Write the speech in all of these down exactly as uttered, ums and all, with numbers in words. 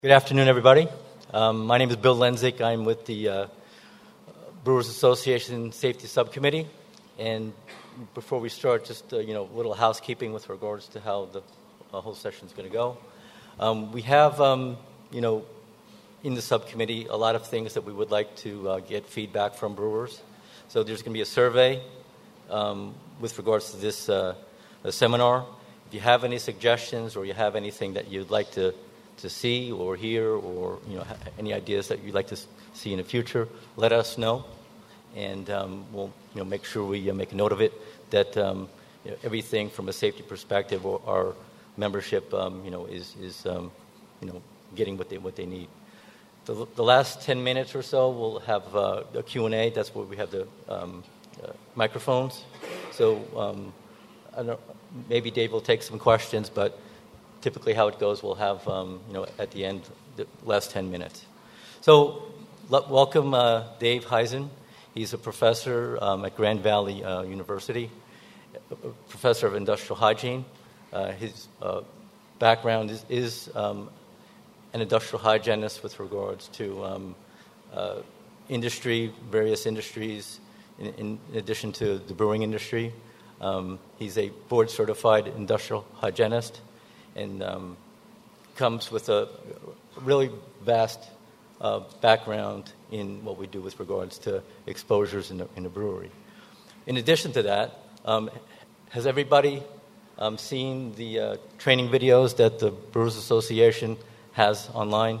Good afternoon, everybody. Um, my name is Bill Lenzik. I'm with the uh, Brewers Association Safety Subcommittee. And before we start, just uh, you know, a little housekeeping with regards to how the uh, whole session is going to go. Um, we have, um, you know, in the subcommittee, a lot of things that we would like to uh, get feedback from brewers. So there's going to be a survey um, with regards to this uh, seminar. If you have any suggestions or you have anything that you'd like to to see or hear, or you know, any ideas that you'd like to see in the future, let us know, and um, we'll you know make sure we uh, make a note of it. That um, you know, everything from a safety perspective, or our membership, um, you know, is is um, you know getting what they what they need. The, the last ten minutes or so, we'll have uh, a Q and A. That's where we have the um, uh, microphones. So um, I don't know, maybe Dave will take some questions, but typically how it goes, we'll have, um, you know, at the end, the last ten minutes. So l- welcome uh, Dave Huizen. He's a professor um, at Grand Valley uh, University, a professor of industrial hygiene. Uh, his uh, background is, is um, an industrial hygienist with regards to um, uh, industry, various industries, in, in addition to the brewing industry. Um, he's a board-certified industrial hygienist, and um, comes with a really vast uh, background in what we do with regards to exposures in a, in a brewery. In addition to that, um, has everybody um, seen the uh, training videos that the Brewers Association has online?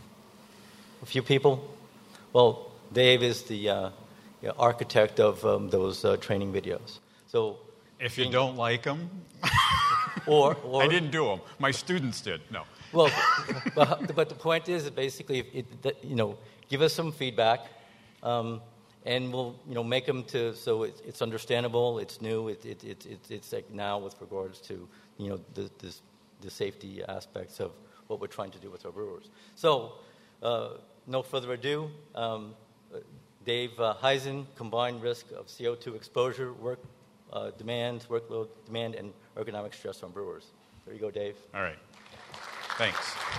A few people? Well, Dave is the uh, you know, architect of um, those uh, training videos. So, if you don't like them... Or, or I didn't do them. My students did. No. Well, but, but the point is that basically, it, that, you know, give us some feedback, um, and we'll, you know, make them to so it, it's understandable, it's new, it, it, it, it, it's like now with regards to, you know, the, the the safety aspects of what we're trying to do with our brewers. So, uh, no further ado, um, Dave uh, Huizen, combined risk of C O two exposure, work. Uh, demand, workload demand, and ergonomic stress on brewers. There you go, Dave. All right. Thanks.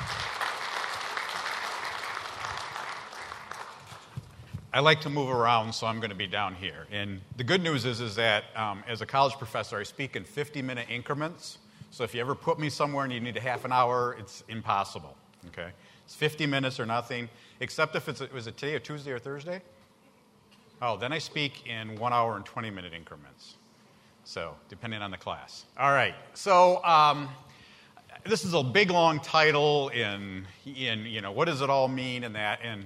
I like to move around, so I'm going to be down here. And the good news is, is that um, as a college professor, I speak in fifty-minute increments. So if you ever put me somewhere and you need a half an hour, it's impossible. Okay? It's fifty minutes or nothing, except if it's, was it today, or Tuesday, or Thursday? Oh, then I speak in one hour and twenty-minute increments. So, depending on the class. All right. So, um, this is a big, long title in, in, you know, what does it all mean and that. And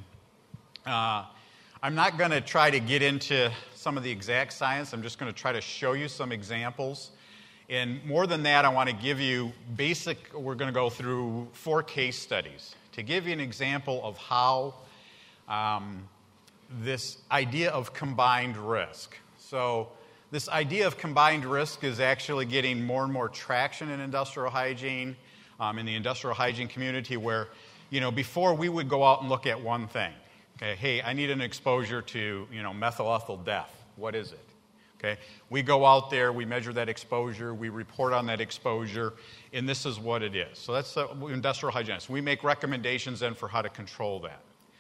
uh, I'm not going to try to get into some of the exact science. I'm just going to try to show you some examples. And more than that, I want to give you basic, we're going to go through four case studies to give you an example of how um, this idea of combined risk. So, this idea of combined risk is actually getting more and more traction in industrial hygiene, um, in the industrial hygiene community, where, you know, before we would go out and look at one thing. Okay, hey, I need an exposure to, you know, methyl ethyl death. What is it? Okay, we go out there, we measure that exposure, we report on that exposure, and this is what it is. So that's the industrial hygienist. We make recommendations then for how to control that.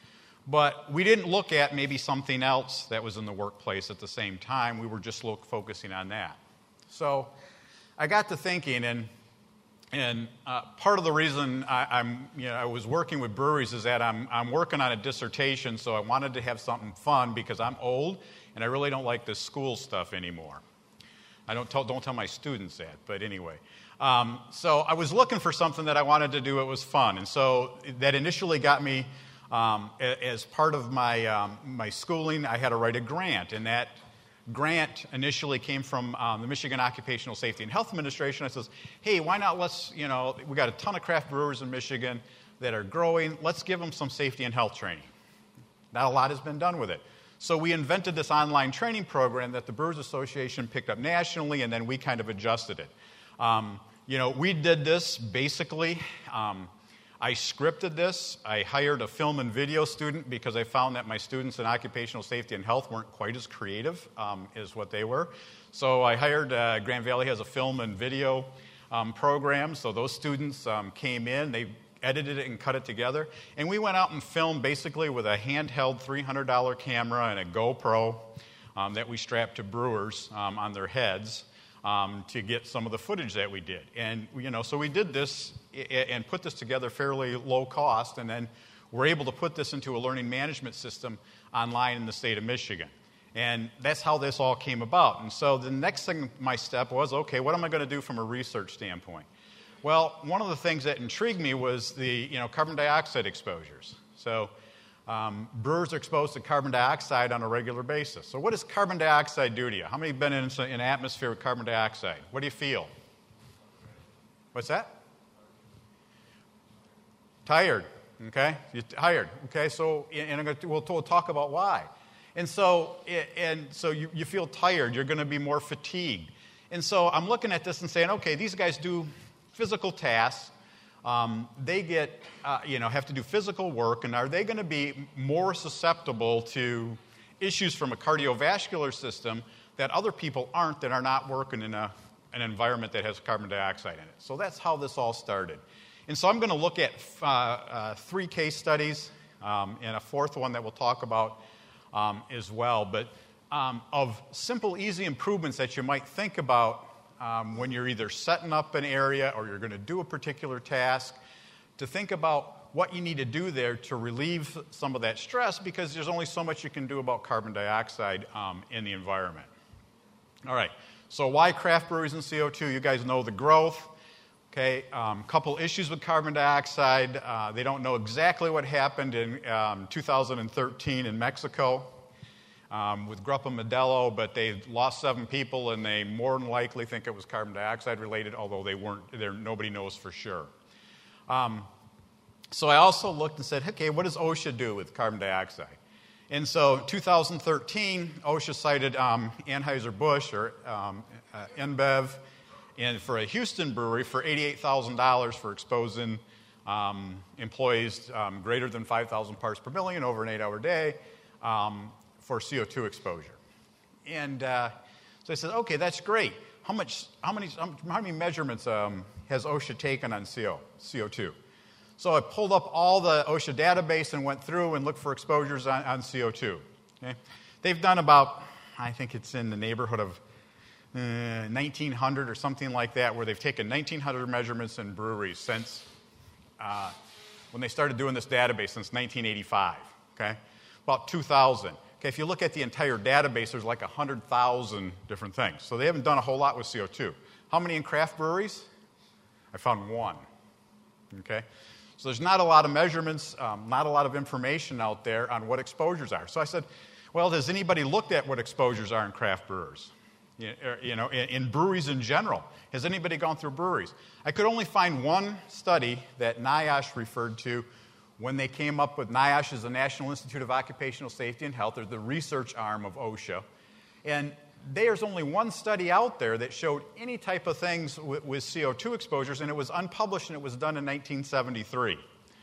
But we didn't look at maybe something else that was in the workplace at the same time. We were just look, focusing on that. So I got to thinking, and and uh, part of the reason I, I'm you know I was working with breweries is that I'm I'm working on a dissertation, so I wanted to have something fun because I'm old and I really don't like this school stuff anymore. I don't tell don't tell my students that, but anyway. Um, so I was looking for something that I wanted to do. It was fun, and so that initially got me. Um, as part of my um, my schooling, I had to write a grant, and that grant initially came from um, the Michigan Occupational Safety and Health Administration. I says, hey, why not let's, you know, we got a ton of craft brewers in Michigan that are growing. Let's give them some safety and health training. Not a lot has been done with it. So we invented this online training program that the Brewers Association picked up nationally, and then we kind of adjusted it. Um, you know, we did this basically. Um, I scripted this. I hired a film and video student because I found that my students in occupational safety and health weren't quite as creative um, as what they were. So I hired, uh, Grand Valley has a film and video um, program. So those students um, came in. They edited it and cut it together. And we went out and filmed basically with a handheld three hundred dollars camera and a GoPro um, that we strapped to brewers um, on their heads um, to get some of the footage that we did. And, you know, so we did this and put this together fairly low cost, and then we're able to put this into a learning management system online in the state of Michigan. And that's how this all came about. And so the next thing, my step was, okay, what am I going to do from a research standpoint? Well, one of the things that intrigued me was the you know carbon dioxide exposures. So um, brewers are exposed to carbon dioxide on a regular basis. So what does carbon dioxide do to you? How many have been in an atmosphere with carbon dioxide? What do you feel? What's that? Tired. Okay, you're tired. Okay, so and I'm going to, we'll, we'll talk about why. And so, and so you, you feel tired. You're going to be more fatigued. And so I'm looking at this and saying, okay, these guys do physical tasks. Um, they get, uh, you know, have to do physical work. And are they going to be more susceptible to issues from a cardiovascular system that other people aren't, that are not working in a, an environment that has carbon dioxide in it? So that's how this all started. And so I'm going to look at uh, uh, three case studies um, and a fourth one that we'll talk about Um, as well, but um, of simple, easy improvements that you might think about um, when you're either setting up an area or you're going to do a particular task, to think about what you need to do there to relieve some of that stress, because there's only so much you can do about carbon dioxide um, in the environment. All right, so why craft breweries and C O two? You guys know the growth. Okay, a um, couple issues with carbon dioxide. Uh, they don't know exactly what happened in um, two thousand thirteen in Mexico um, with Grupo Modelo, but they lost seven people, and they more than likely think it was carbon dioxide related, although they weren't. There, nobody knows for sure. Um, so I also looked and said, okay, what does OSHA do with carbon dioxide? And so two thousand thirteen, OSHA cited um, Anheuser-Busch, or um, uh, InBev, and for a Houston brewery for eighty-eight thousand dollars for exposing um, employees um, greater than five thousand parts per million over an eight-hour day um, for C O two exposure. And uh, so I said, okay, that's great. How much? How many? How many measurements um, has OSHA taken on C O, C O two? So I pulled up all the OSHA database and went through and looked for exposures on, on C O two. Okay? They've done about, I think it's in the neighborhood of Uh, nineteen hundred or something like that, where they've taken nineteen hundred measurements in breweries since uh, when they started doing this database, since nineteen eighty-five, okay? About two thousand. Okay, if you look at the entire database, there's like one hundred thousand different things. So they haven't done a whole lot with C O two. How many in craft breweries? I found one, okay? So there's not a lot of measurements, um, not a lot of information out there on what exposures are. So I said, well, has anybody looked at what exposures are in craft brewers? You know, in breweries in general. Has anybody gone through breweries? I could only find one study that NIOSH referred to when they came up with, NIOSH is the National Institute of Occupational Safety and Health. They're the research arm of OSHA. And there's only one study out there that showed any type of things with, with C O two exposures, and it was unpublished, and it was done in nineteen seventy-three.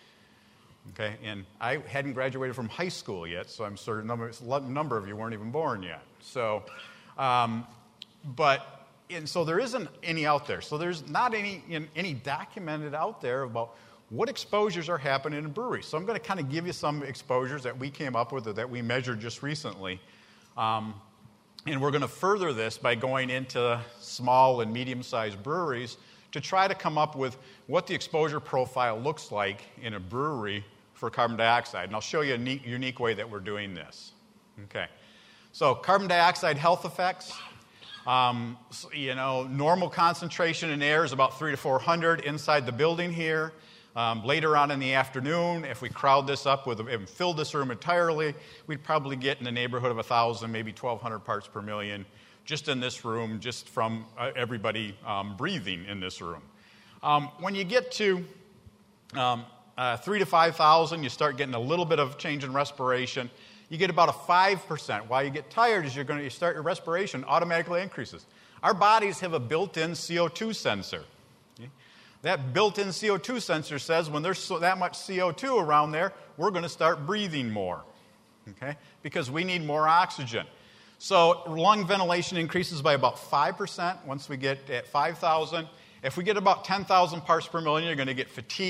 Okay, and I hadn't graduated from high school yet, so I'm certain a number of you weren't even born yet. So, um, But, and so there isn't any out there. So there's not any any documented out there about what exposures are happening in breweries. So I'm going to kind of give you some exposures that we came up with or that we measured just recently. Um, and we're going to further this by going into small and medium-sized breweries to try to come up with what the exposure profile looks like in a brewery for carbon dioxide. And I'll show you a neat, unique way that we're doing this. Okay. So carbon dioxide health effects. Um, so, you know, normal concentration in air is about three to four hundred inside the building here. Um, later on in the afternoon, if we crowd this up with and fill this room entirely, we'd probably get in the neighborhood of one thousand, maybe twelve hundred parts per million just in this room, just from uh, everybody um, breathing in this room. Um, when you get to um, uh, three to five thousand, you start getting a little bit of change in respiration. You get about a five percent. Why you get tired is you're going to you start your respiration automatically increases. Our bodies have a built-in C O two sensor. Okay? That built-in C O two sensor says when there's so, that much C O two around there, we're going to start breathing more, okay? Because we need more oxygen. So lung ventilation increases by about five percent once we get at five thousand. If we get about ten thousand parts per million, you're going to get fatigue.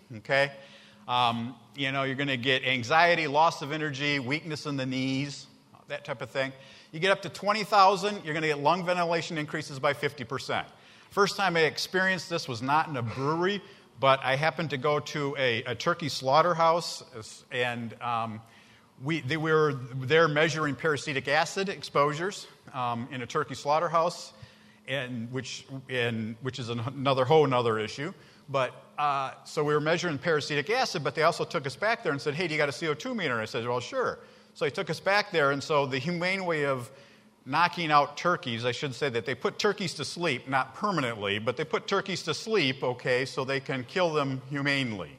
okay? Um, you know, you're going to get anxiety, loss of energy, weakness in the knees, that type of thing. You get up to twenty thousand, you're going to get lung ventilation increases by fifty percent. First time I experienced this was not in a brewery, but I happened to go to a, a turkey slaughterhouse, and um, we, they were there measuring parasitic acid exposures um, in a turkey slaughterhouse, and which, and, which is another whole another issue. But uh, so we were measuring parasitic acid, but they also took us back there and said, hey, do you got a C O two meter? And I said, well, sure. So they took us back there, and so the humane way of knocking out turkeys, I should say that they put turkeys to sleep, not permanently, but they put turkeys to sleep, okay, so they can kill them humanely,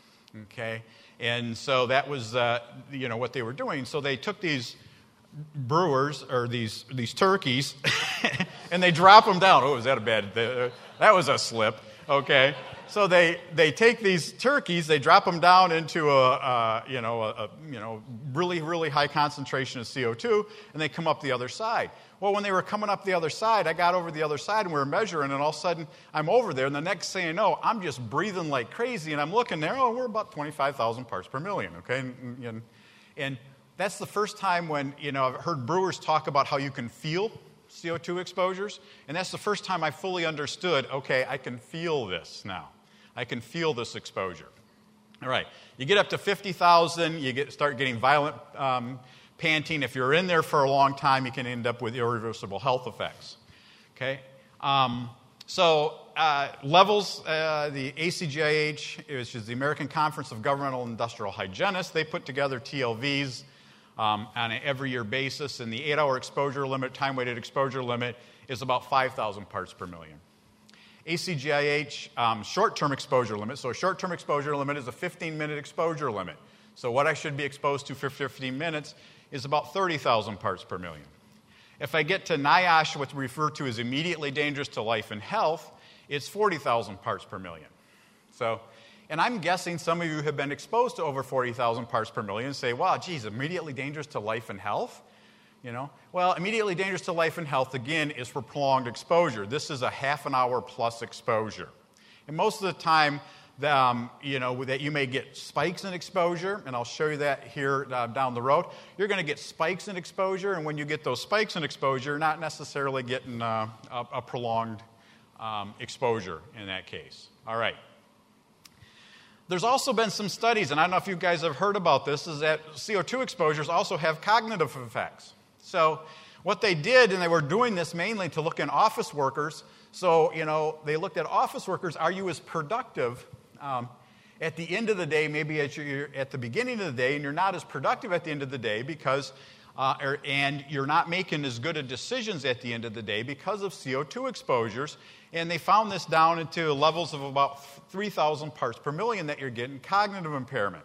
okay? And so that was, uh, you know, what they were doing. So they took these brewers, or these these turkeys, and they drop them down. Oh, was that a bad, that was a slip, okay? So they, they take these turkeys, they drop them down into a, uh, you know, a, a you know really, really high concentration of C O two, and they come up the other side. Well, when they were coming up the other side, I got over the other side, and we were measuring, and all of a sudden, I'm over there, and the next thing you know, I'm just breathing like crazy, and I'm looking there, oh, we're about twenty-five thousand parts per million, okay? And, and, and that's the first time when, you know, I've heard brewers talk about how you can feel C O two exposures, and that's the first time I fully understood, okay, I can feel this now. I can feel this exposure. All right, you get up to fifty thousand, you get, start getting violent um, panting. If you're in there for a long time, you can end up with irreversible health effects. Okay, um, so uh, levels, uh, the A C G I H, which is the American Conference of Governmental and Industrial Hygienists, they put together T L Vs um, on an every year basis, and the eight-hour exposure limit, time-weighted exposure limit, is about five thousand parts per million. A C G I H um, short-term exposure limit. So a short-term exposure limit is a fifteen-minute exposure limit. So what I should be exposed to for fifteen minutes is about thirty thousand parts per million. If I get to NIOSH, what's referred to as immediately dangerous to life and health, it's forty thousand parts per million. So, and I'm guessing some of you have been exposed to over forty thousand parts per million and say, wow, geez, immediately dangerous to life and health? You know, well, immediately dangerous to life and health, again, is for prolonged exposure. This is a half an hour plus exposure. And most of the time, the, um, you know, that you may get spikes in exposure, and I'll show you that here uh, down the road. You're going to get spikes in exposure, and when you get those spikes in exposure, you're not necessarily getting uh, a, a prolonged um, exposure in that case. All right. There's also been some studies, and I don't know if you guys have heard about this, is that C O two exposures also have cognitive effects. So what they did, and they were doing this mainly to look in office workers. So, you know, they looked at office workers. Are you as productive um, at the end of the day, maybe at, your, at the beginning of the day, and you're not as productive at the end of the day because, uh, or, and you're not making as good of decisions at the end of the day because of C O two exposures. And they found this down into levels of about three thousand parts per million that you're getting cognitive impairment.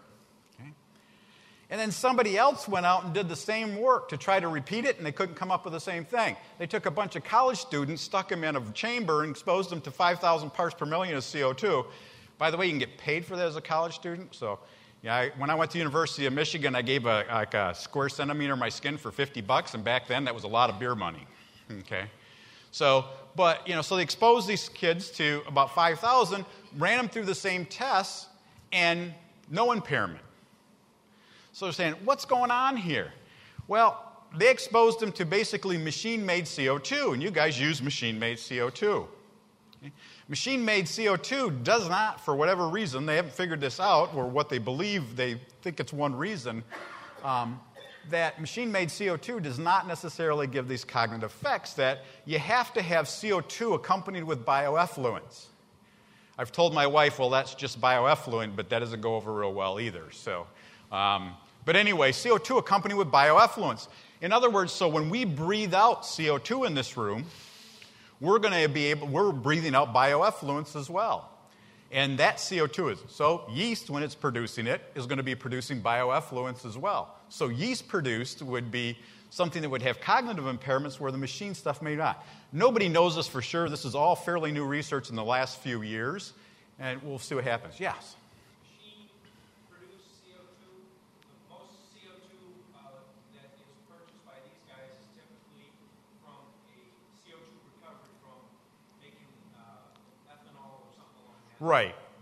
And then somebody else went out and did the same work to try to repeat it, and they couldn't come up with the same thing. They took a bunch of college students, stuck them in a chamber, and exposed them to five thousand parts per million of C O two. By the way, you can get paid for that as a college student. So, yeah, I, when I went to the University of Michigan, I gave a, like a square centimeter of my skin for fifty bucks, and back then that was a lot of beer money. Okay, so, but, you know, so they exposed these kids to about five thousand, ran them through the same tests, and no impairment. So they're saying, what's going on here? Well, they exposed them to basically machine-made C O two, and you guys use machine-made C O two. Okay? Machine-made C O two does not, for whatever reason, they haven't figured this out, or what they believe, they think it's one reason, um, that machine-made C O two does not necessarily give these cognitive effects, that you have to have C O two accompanied with bioeffluents. I've told my wife, well, that's just bioeffluent, but that doesn't go over real well either. So, um, but anyway, C O two accompanied with bioeffluents. In other words, so when we breathe out C O two in this room, we're going to be able, we're breathing out bioeffluents as well. And that C O two is, so yeast, when it's producing it, is going to be producing bioeffluents as well. So yeast produced would be something that would have cognitive impairments where the machine stuff may not. Nobody knows this for sure. This is all fairly new research in the last few years, and we'll see what happens. Yes? Machine-produced C O two, the most C O two uh, that is purchased by these guys is typically from a C O two recovery from making uh, ethanol or something like that. Right,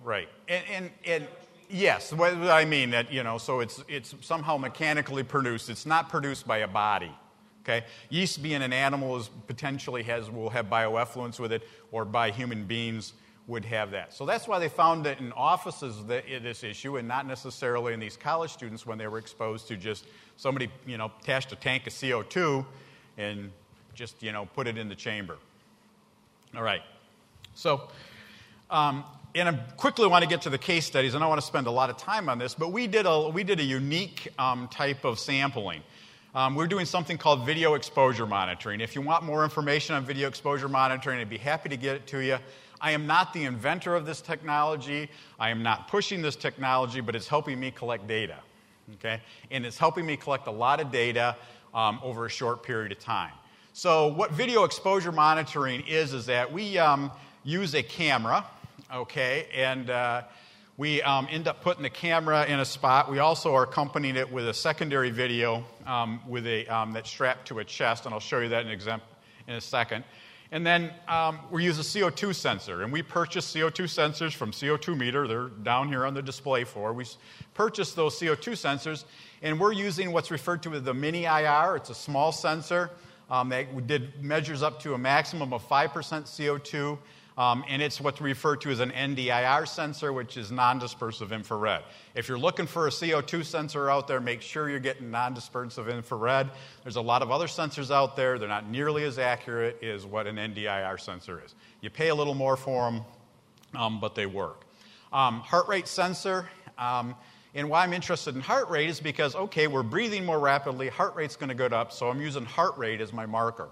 right. And, and, and yes, what I mean, that, you know, so it's, it's somehow mechanically produced. It's not produced by a body. Okay? Yeast being an animal is potentially has will have bioeffluence with it, or by human beings would have that. So that's why they found that in offices that, this issue, and not necessarily in these college students when they were exposed to just somebody, you know, attached a tank of C O two and just, you know, put it in the chamber. All right. So, um, and I quickly want to get to the case studies. I don't want to spend a lot of time on this, but we did a we did a unique um, type of sampling. Um, we're doing something called video exposure monitoring. If you want more information on video exposure monitoring, I'd be happy to get it to you. I am not the inventor of this technology. I am not pushing this technology, but it's helping me collect data. Okay? And it's helping me collect a lot of data um, over a short period of time. So what video exposure monitoring is, is that we um, use a camera, okay, and uh, we um, end up putting the camera in a spot. We also are accompanying it with a secondary video um, with a um, that's strapped to a chest, and I'll show you that in, exam- in a second. And then um, we use a C O two sensor, and we purchase C O two sensors from C O two meter. They're down here on the display floor. We purchase those C O two sensors, and we're using what's referred to as the mini I R. It's a small sensor um, that did measures up to a maximum of five percent C O two. Um, and it's what's referred to as an N D I R sensor, which is non-dispersive infrared. If you're looking for a C O two sensor out there, make sure you're getting non-dispersive infrared. There's a lot of other sensors out there. They're not nearly as accurate as what an N D I R sensor is. You pay a little more for them, um, but they work. Um, heart rate sensor. Um, and why I'm interested in heart rate is because, okay, we're breathing more rapidly. Heart rate's going to go up, so I'm using heart rate as my marker.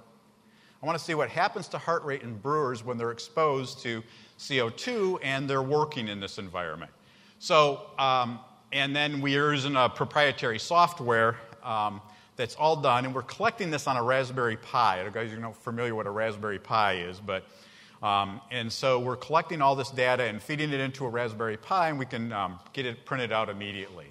I want to see what happens to heart rate in brewers when they're exposed to C O two and they're working in this environment. So, um, and then we're using a proprietary software um, that's all done, and we're collecting this on a Raspberry Pi. You guys are not familiar with what a Raspberry Pi is, but um, and so we're collecting all this data and feeding it into a Raspberry Pi, and we can um, get it printed out immediately.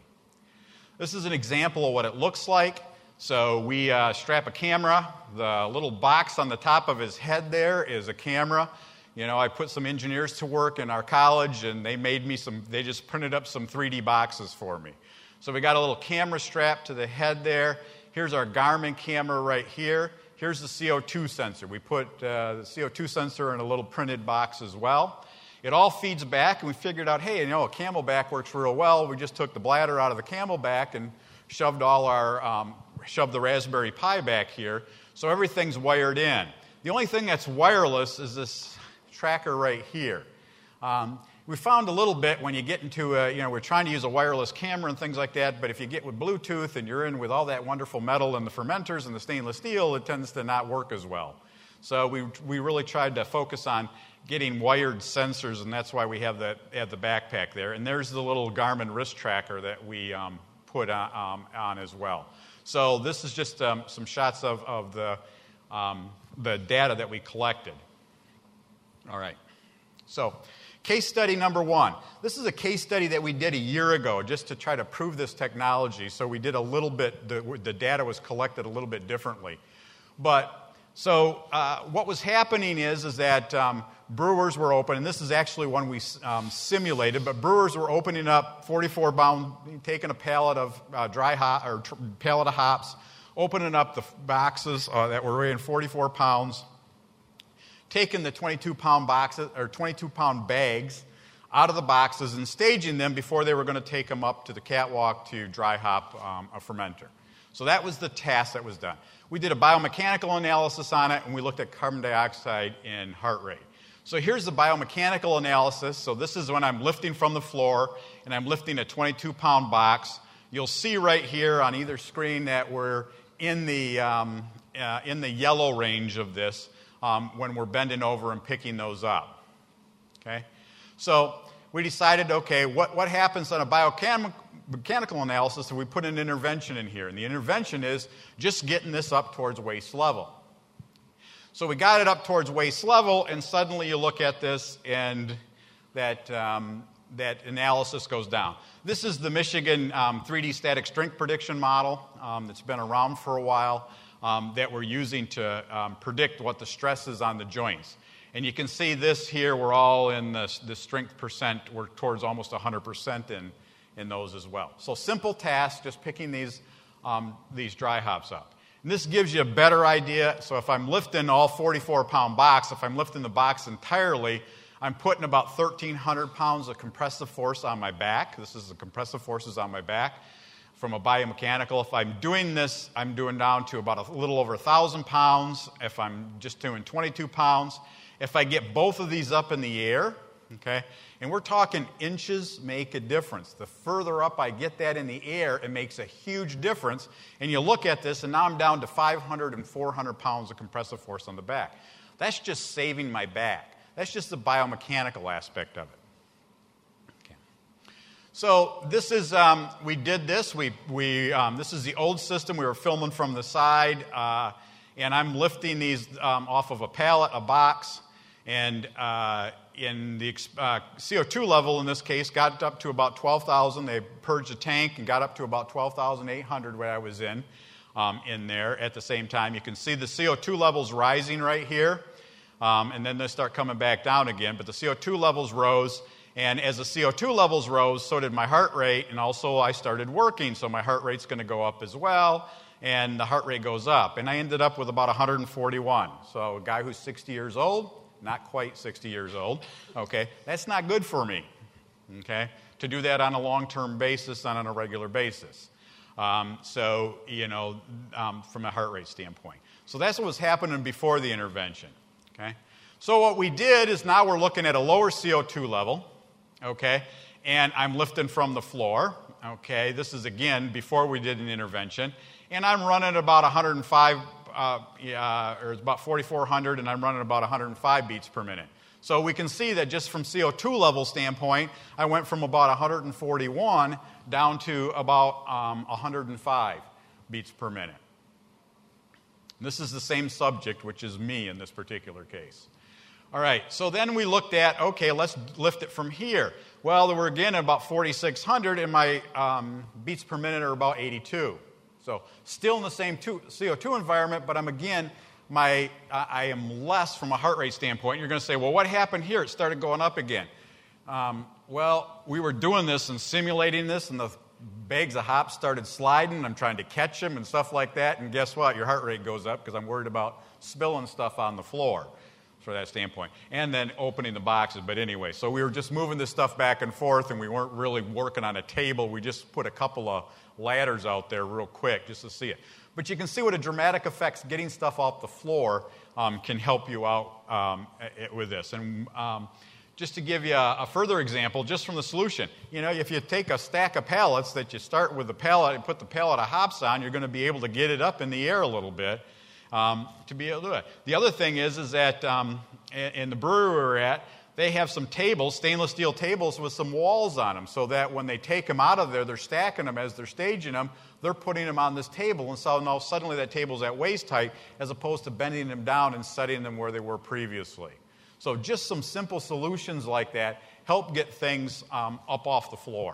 This is an example of what it looks like. So we uh, strap a camera. The little box on the top of his head there is a camera. You know, I put some engineers to work in our college, and they made me some, they just printed up some three D boxes for me. So we got a little camera strapped to the head there. Here's our Garmin camera right here. Here's the C O two sensor. We put uh, the C O two sensor in a little printed box as well. It all feeds back, and we figured out, hey, you know, a Camelback works real well. We just took the bladder out of the Camelback and shoved all our um, shoved the Raspberry Pi back here, so everything's wired in. The only thing that's wireless is this tracker right here. Um, we found a little bit when you get into a, you know, we're trying to use a wireless camera and things like that, but if you get with Bluetooth and you're in with all that wonderful metal and the fermenters and the stainless steel, it tends to not work as well. So we we really tried to focus on getting wired sensors, and that's why we have that at the backpack there. And there's the little Garmin wrist tracker that we um, put on, um, on as well. So this is just um, some shots of, of the, um, the data that we collected. All right. So case study number one. This is a case study that we did a year ago just to try to prove this technology. So we did a little bit, the, the data was collected a little bit differently. But so uh, what was happening is, is that um, brewers were open, and this is actually one we um, simulated, but brewers were opening up forty-four pound, taking a pallet of uh, dry hop, or tr- pallet of hops, opening up the boxes uh, that were weighing forty-four pounds, taking the twenty-two pound boxes, or twenty-two pound bags out of the boxes and staging them before they were going to take them up to the catwalk to dry hop um, a fermenter. So that was the task that was done. We did a biomechanical analysis on it, and we looked at carbon dioxide and heart rate. So here's the biomechanical analysis. So this is when I'm lifting from the floor, and I'm lifting a twenty-two pound box. You'll see right here on either screen that we're in the, um, uh, in the yellow range of this um, when we're bending over and picking those up. Okay? So we decided, okay, what, what happens on a biomechanical mechanical analysis if we put an intervention in here? And the intervention is just getting this up towards waist level. So we got it up towards waist level, and suddenly you look at this, and that, um, that analysis goes down. This is the Michigan um, three D static strength prediction model um, that's been around for a while um, that we're using to um, predict what the stress is on the joints. And you can see this here, we're all in the, the strength percent, we're towards almost one hundred percent in, in those as well. So simple task, just picking these, um, these dry hops up. And this gives you a better idea. So if I'm lifting all forty-four pound box, if I'm lifting the box entirely, I'm putting about thirteen hundred pounds of compressive force on my back. This is the compressive forces on my back from a biomechanical. If I'm doing this, I'm doing down to about a little over one thousand pounds. If I'm just doing twenty-two pounds. If I get both of these up in the air, okay, and we're talking inches make a difference. The further up I get that in the air, it makes a huge difference. And you look at this, and now I'm down to five hundred and four hundred pounds of compressive force on the back. That's just saving my back. That's just the biomechanical aspect of it. Okay. So this is, um, we did this. We, we, um, this is the old system. We were filming from the side, uh, and I'm lifting these um, off of a pallet, a box, and uh, in the uh, C O two level in this case got up to about twelve thousand. They purged the tank and got up to about twelve thousand eight hundred where I was in, um, in there at the same time. You can see the C O two levels rising right here. Um, and then they start coming back down again. But the C O two levels rose, and as the C O two levels rose, so did my heart rate, and also I started working, so my heart rate's going to go up as well, and the heart rate goes up. And I ended up with about one hundred forty-one. So a guy who's sixty years old, not quite sixty years old, okay, that's not good for me, okay, to do that on a long-term basis, not on a regular basis. Um, so, you know, um, from a heart rate standpoint. So that's what was happening before the intervention. Okay? So what we did is now we're looking at a lower C O two level, okay, and I'm lifting from the floor, okay. This is, again, before we did an intervention, and I'm running about one hundred five, uh, uh, or it's about forty-four hundred, and I'm running about one hundred five beats per minute. So we can see that just from C O two level standpoint, I went from about one hundred forty-one down to about um, one hundred five beats per minute. This is the same subject, which is me in this particular case. All right, so then we looked at, okay, let's lift it from here. Well, there were again about forty-six hundred, and my um, beats per minute are about eighty-two. So still in the same two, C O two environment, but I'm again, my uh, I am less from a heart rate standpoint. You're going to say, well, what happened here? It started going up again. Um, well, we were doing this and simulating this, and the bags of hops started sliding. I'm trying to catch them and stuff like that. And guess what? Your heart rate goes up because I'm worried about spilling stuff on the floor from that standpoint. And then opening the boxes. But anyway, so we were just moving this stuff back and forth, and we weren't really working on a table. We just put a couple of ladders out there real quick just to see it. But you can see what a dramatic effect getting stuff off the floor um, can help you out um, with this. And um, just to give you a, a further example, just from the solution, you know, if you take a stack of pallets that you start with the pallet and put the pallet of hops on, you're going to be able to get it up in the air a little bit um, to be able to do it. The other thing is, is that um, in, in the brewery we're at, they have some tables, stainless steel tables with some walls on them, so that when they take them out of there, they're stacking them as they're staging them, they're putting them on this table, and so now suddenly that table's at waist height as opposed to bending them down and setting them where they were previously. So just some simple solutions like that help get things um, up off the floor.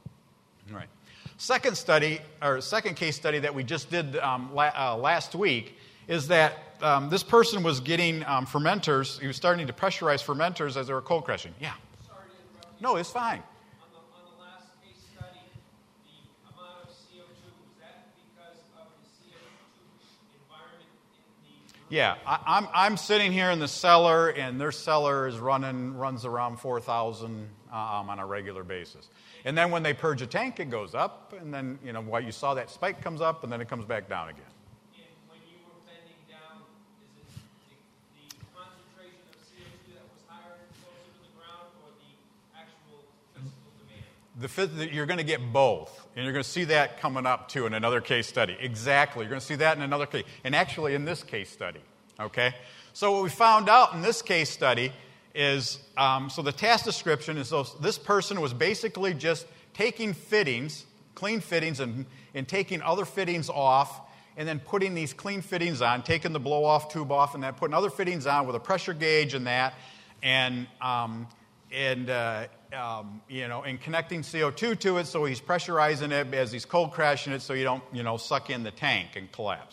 All right. Second study, or second case study that we just did um, la- uh, last week is that um, this person was getting um, fermenters. He was starting to pressurize fermenters as they were cold crashing. Yeah. Sorry to interrupt you. No, it's fine. On the, on the last case study, the amount of C O two, was that because of the C O two environment in the... Yeah, I, I'm I'm sitting here in the cellar, and their cellar is running runs around four thousand um, on a regular basis. And then when they purge a tank, it goes up, and then you know what you saw that spike comes up, and then it comes back down again. And when you were bending down, is it the, the concentration of C O two that was higher and closer to the ground, or the actual physical demand? The phys- you're going to get both, and you're going to see that coming up too in another case study. Exactly, you're going to see that in another case, and actually in this case study. Okay, so what we found out in this case study is um, so the task description is those, this person was basically just taking fittings, clean fittings, and, and taking other fittings off, and then putting these clean fittings on, taking the blow-off tube off, and then putting other fittings on with a pressure gauge and that, and um, and uh, um, you know, and connecting C O two to it, so he's pressurizing it as he's cold crashing it, so you don't you know suck in the tank and collapse.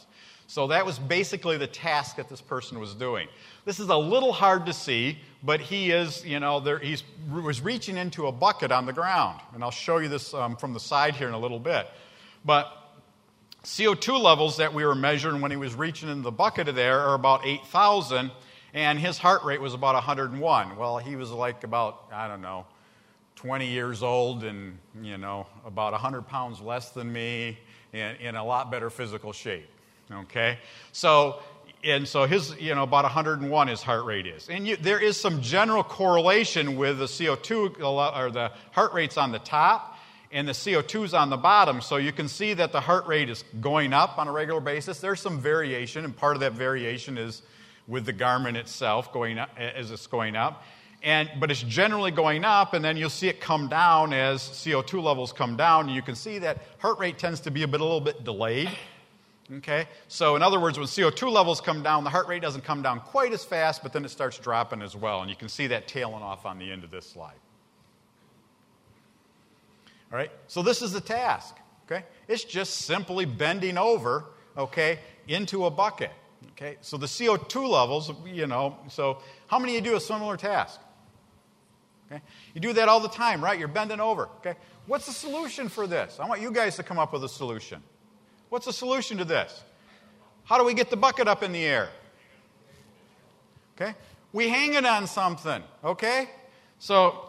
So that was basically the task that this person was doing. This is a little hard to see, but he is, you know, there, he's was reaching into a bucket on the ground. And I'll show you this um, from the side here in a little bit. But C O two levels that we were measuring when he was reaching into the bucket of there are about eight thousand, and his heart rate was about one hundred one. Well, he was like about, I don't know, twenty years old and, you know, about one hundred pounds less than me and in a lot better physical shape. Okay, so and so his, you know, about one hundred one his heart rate is, and you, there is some general correlation with the C O two or the heart rates on the top and the C O twos on the bottom. So you can see that the heart rate is going up on a regular basis. There's some variation, and part of that variation is with the Garmin itself going up as it's going up, and but it's generally going up, and then you'll see it come down as C O two levels come down, and you can see that heart rate tends to be a bit a little bit delayed. Okay, so in other words, when C O two levels come down, the heart rate doesn't come down quite as fast, but then it starts dropping as well. And you can see that tailing off on the end of this slide. All right, so this is the task. Okay, it's just simply bending over, okay, into a bucket. Okay, so the C O two levels, you know, so how many of you do a similar task? Okay, you do that all the time, right? You're bending over. Okay, what's the solution for this? I want you guys to come up with a solution. What's the solution to this? How do we get the bucket up in the air? Okay? We hang it on something, okay? So,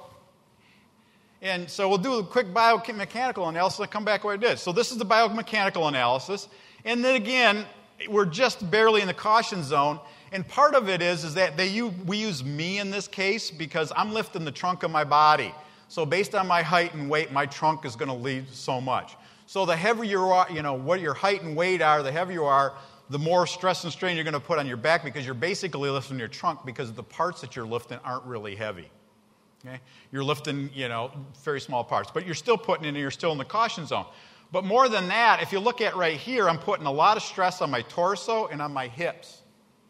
and so we'll do a quick biomechanical analysis and come back where it is. So this is the biomechanical analysis. And then again, we're just barely in the caution zone. And part of it is, is that they use, we use me in this case because I'm lifting the trunk of my body. So based on my height and weight, my trunk is going to lead so much. So the heavier you are, you know, what your height and weight are, the heavier you are, the more stress and strain you're going to put on your back because you're basically lifting your trunk because the parts that you're lifting aren't really heavy. Okay? You're lifting, you know, very small parts, but you're still putting in, you're still in the caution zone. But more than that, if you look at right here, I'm putting a lot of stress on my torso and on my hips.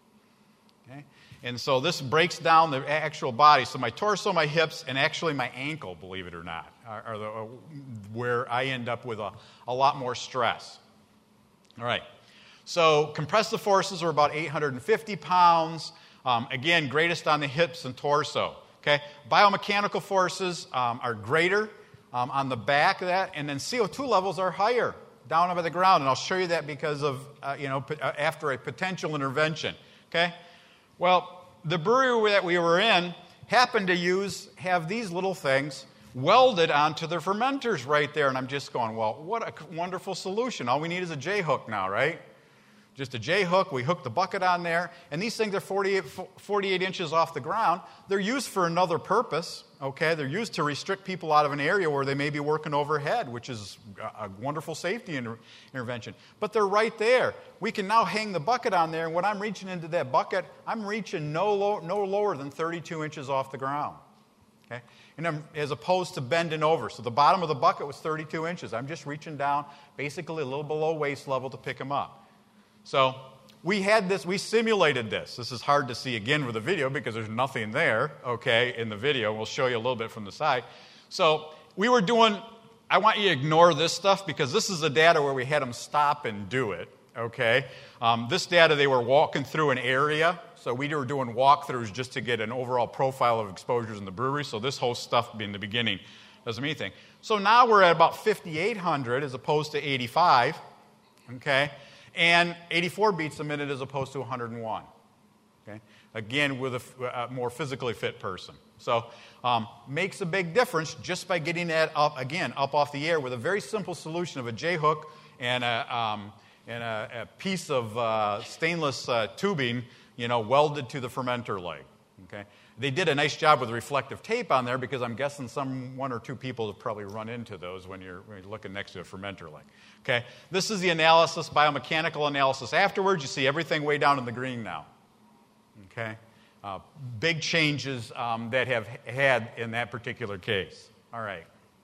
Okay? And so this breaks down the actual body. So my torso, my hips, and actually my ankle, believe it or not, are, are the, are where I end up with a, a lot more stress. All right. So compressive forces are about eight hundred fifty pounds. Um, again, greatest on the hips and torso. Okay. Biomechanical forces um, are greater um, on the back of that, and then C O two levels are higher down over the ground. And I'll show you that because of uh, you know p- after a potential intervention. Okay. Well, the brewery that we were in happened to use, have these little things welded onto the fermenters right there. And I'm just going, well, what a wonderful solution. All we need is a J-hook now, right? Just a J-hook. We hook the bucket on there. And these things are forty-eight, forty-eight inches off the ground. They're used for another purpose, okay? They're used to restrict people out of an area where they may be working overhead, which is a wonderful safety inter- intervention. But they're right there. We can now hang the bucket on there, and when I'm reaching into that bucket, I'm reaching no, low, no lower than thirty-two inches off the ground, okay? And I'm, as opposed to bending over. So the bottom of the bucket was thirty-two inches. I'm just reaching down, basically a little below waist level to pick them up. So we had this, we simulated this. This is hard to see again with the video because there's nothing there, okay, in the video. We'll show you a little bit from the side. So we were doing, I want you to ignore this stuff because this is the data where we had them stop and do it, okay? Um, this data, they were walking through an area. So we were doing walkthroughs just to get an overall profile of exposures in the brewery. So this whole stuff in the beginning doesn't mean anything. So now we're at about fifty-eight hundred as opposed to eighty-five, okay? And eighty-four beats a minute as opposed to one hundred one. Okay? Again, with a, a more physically fit person. So um, makes a big difference just by getting that up, again, up off the air with a very simple solution of a J-hook and a, um, and a, a piece of uh, stainless uh, tubing, you know, welded to the fermenter leg. Okay? They did a nice job with reflective tape on there because I'm guessing some one or two people have probably run into those when you're, when you're looking next to a fermenter leg. Okay, this is the analysis, biomechanical analysis. Afterwards, you see everything way down in the green now. Okay, uh, big changes um, that have had in that particular case. All right.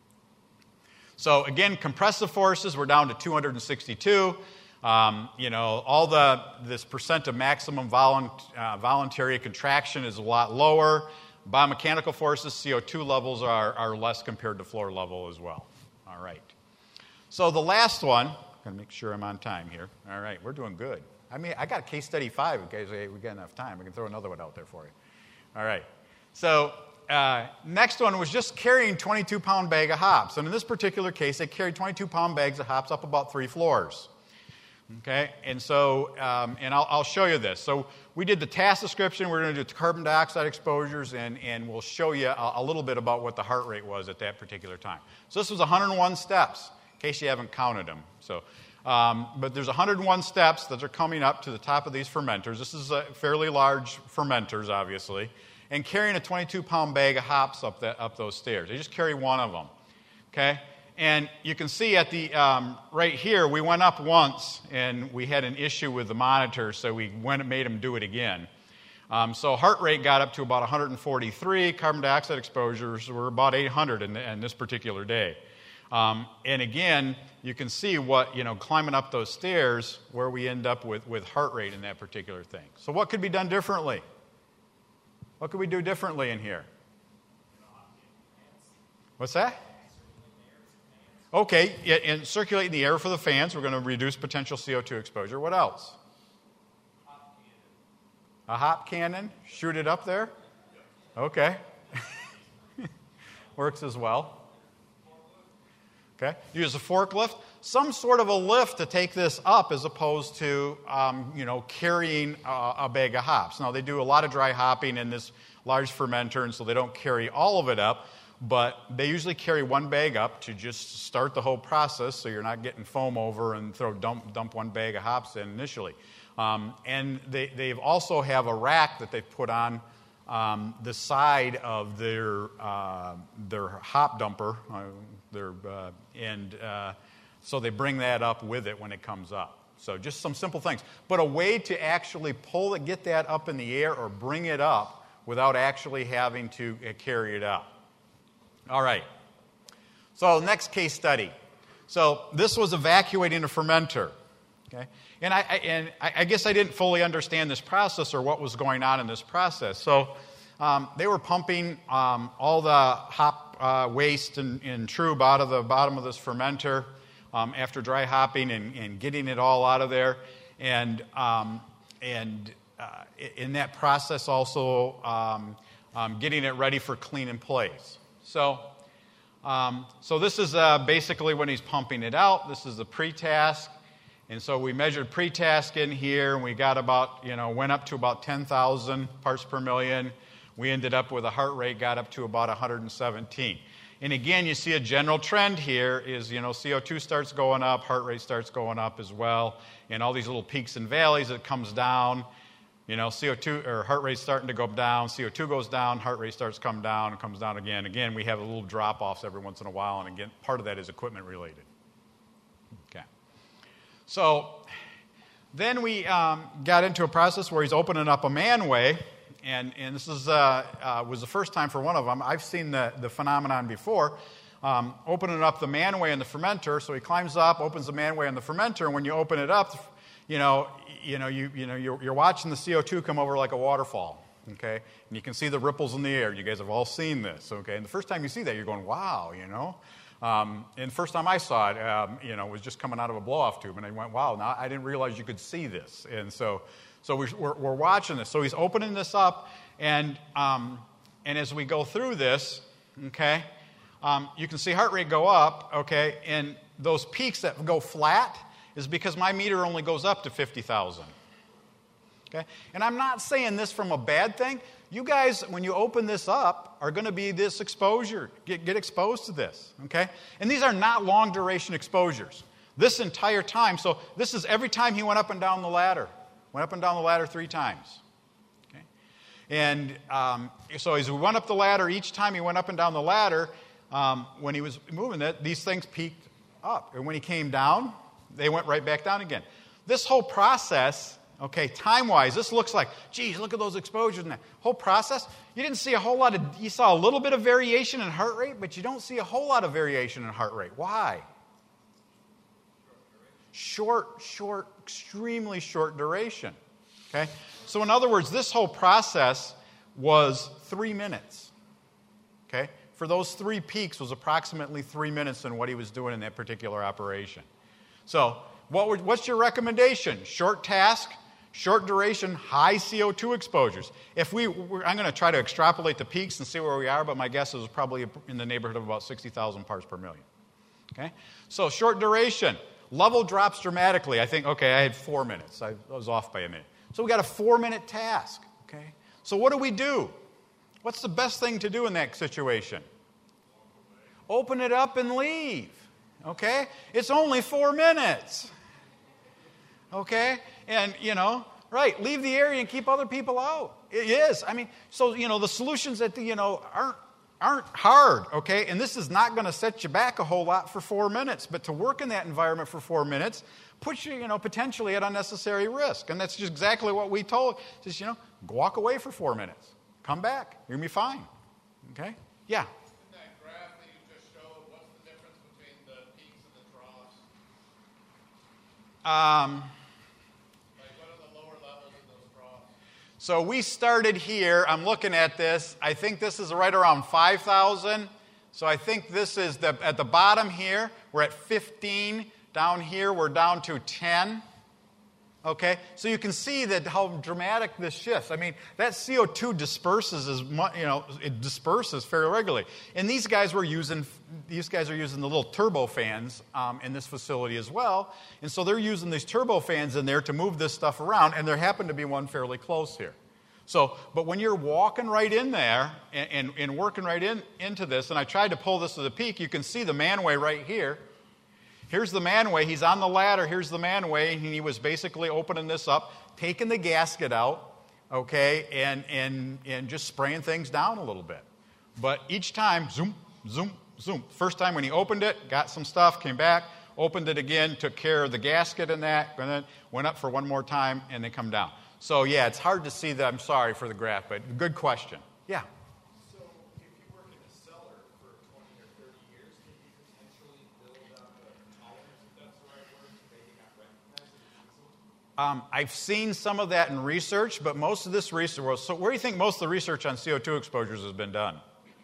So again, compressive forces we're down to two hundred sixty-two. Um, you know, all the this percent of maximum volunt, uh, voluntary contraction is a lot lower. Biomechanical forces, C O two levels are, are less compared to floor level as well. All right. So the last one, I'm going to make sure I'm on time here. All right, we're doing good. I mean, I got case study five in case we get enough time. We can throw another one out there for you. All right. So uh, next one was just carrying twenty-two pound bag of hops. And in this particular case, they carried twenty-two pound bags of hops up about three floors. Okay, and so, um, and I'll, I'll show you this. So we did the task description. We're going to do carbon dioxide exposures, and, and we'll show you a, a little bit about what the heart rate was at that particular time. So this was one hundred one steps, in case you haven't counted them. So, um, but there's one hundred one steps that are coming up to the top of these fermenters. This is a fairly large fermenters, obviously, and carrying a twenty-two pound bag of hops up, that, up those stairs. They just carry one of them, okay? And you can see at the um, right here, we went up once, and we had an issue with the monitor, so we went and made them do it again. Um, so heart rate got up to about one hundred forty-three. Carbon dioxide exposures were about eight hundred in, in this particular day. Um, and again, you can see what, you know, climbing up those stairs, where we end up with, with heart rate in that particular thing. So what could be done differently? What could we do differently in here? What's that? Okay, and circulating the air for the fans, we're going to reduce potential C O two exposure. What else? Hop cannon. A hop cannon? Shoot it up there? Okay. Works as well. Okay. Use a forklift. Some sort of a lift to take this up as opposed to, um, you know, carrying a, a bag of hops. Now, they do a lot of dry hopping in this large fermenter, and so they don't carry all of it up. But they usually carry one bag up to just start the whole process, so you're not getting foam over and throw dump dump one bag of hops in initially. Um, and they they also have a rack that they've put on um, the side of their uh, their hop dumper, uh, their uh, and uh, so they bring that up with it when it comes up. So just some simple things, but a way to actually pull it, get that up in the air, or bring it up without actually having to uh, carry it up. All right. So next case study. So this was evacuating a fermenter. Okay, and I, I and I guess I didn't fully understand this process or what was going on in this process. So um, they were pumping um, all the hop uh, waste and, and trub out of the bottom of this fermenter um, after dry hopping and, and getting it all out of there, and um, and uh, in that process also um, um, getting it ready for clean in place. So, um, so this is uh, basically when he's pumping it out. This is the pre-task. And so we measured pre-task in here, and we got about, you know, went up to about ten thousand parts per million. We ended up with a heart rate, got up to about one hundred seventeen. And again, you see a general trend here is, you know, C O two starts going up, heart rate starts going up as well. And all these little peaks and valleys, it comes down. You know, C O two or heart rate's starting to go down, C O two goes down, heart rate starts to come down, and comes down again. Again, we have a little drop-offs every once in a while, and again, part of that is equipment related. Okay. So then we um, got into a process where he's opening up a manway, and, and this is uh, uh, was the first time for one of them. I've seen the, the phenomenon before. Um, opening up the manway in the fermenter, so he climbs up, opens the manway in the fermenter, and when you open it up, you know, you know, you, you know, you're, you're watching the C O two come over like a waterfall, okay? And you can see the ripples in the air. You guys have all seen this, okay? And the first time you see that, you're going, wow, you know? Um, and the first time I saw it, um, you know, it was just coming out of a blow-off tube, and I went, wow, now I didn't realize you could see this. And so, so we're, we're, we're watching this. So he's opening this up, and um, and as we go through this, okay, um, you can see heart rate go up, okay, and those peaks that go flat is because my meter only goes up to fifty thousand. Okay? And I'm not saying this from a bad thing. You guys, when you open this up, are going to be this exposure, get, get exposed to this. Okay? And these are not long duration exposures. This entire time, so this is every time he went up and down the ladder. Went up and down the ladder three times. Okay? And um, so as we went up the ladder, each time he went up and down the ladder, um, when he was moving it, these things peaked up. And when he came down, they went right back down again. This whole process, okay, time-wise, this looks like, geez, look at those exposures and that whole process. You didn't see a whole lot of, you saw a little bit of variation in heart rate, but you don't see a whole lot of variation in heart rate. Why? Short, short, extremely short duration. Okay? So in other words, this whole process was three minutes. Okay? For those three peaks was approximately three minutes in what he was doing in that particular operation. So what would, what's your recommendation? Short task, short duration, high C O two exposures. If we, we're, I'm going to try to extrapolate the peaks and see where we are, but my guess is probably in the neighborhood of about sixty thousand parts per million. Okay? So short duration, level drops dramatically. I think, okay, I had four minutes. I, I was off by a minute. So we got a four-minute task. Okay? So what do we do? What's the best thing to do in that situation? Open it up and leave. Okay? It's only four minutes. Okay? And, you know, right, leave the area and keep other people out. It is. I mean, so, you know, the solutions that, the, you know, aren't aren't hard, okay? And this is not going to set you back a whole lot for four minutes. But to work in that environment for four minutes puts you, you know, potentially at unnecessary risk. And that's just exactly what we told. Just, you know, walk away for four minutes. Come back. You're going to be fine. Okay? Yeah? In that graph that you just showed, what's the difference between the peaks and the troughs? Um... So we started here. I'm looking at this. I think this is right around five thousand. So I think this is the, at the bottom here, we're at fifteen. Down here, we're down to ten. Okay? So you can see that how dramatic this shifts. I mean, that C O two disperses as much, you know, it disperses fairly regularly. And these guys were using, these guys are using the little turbo fans um, in this facility as well. And so they're using these turbo fans in there to move this stuff around, and there happened to be one fairly close here. So, but when you're walking right in there and, and, and working right in into this, and I tried to pull this to the peak, you can see the manway right here. Here's the manway. He's on the ladder. Here's the manway. And he was basically opening this up, taking the gasket out, okay, and, and, and just spraying things down a little bit. But each time, zoom, zoom, zoom. First time when he opened it, got some stuff, came back, opened it again, took care of the gasket and that, and then went up for one more time, and then come down. So, yeah, it's hard to see that. I'm sorry for the graph, but good question. Yeah? So if you work in a cellar for twenty or thirty years, can you potentially build up a tolerance, if that's the right word, to maybe not recognize it as easily? Um, I've seen some of that in research, but most of this research, well, so where do you think most of the research on C O two exposures has been done?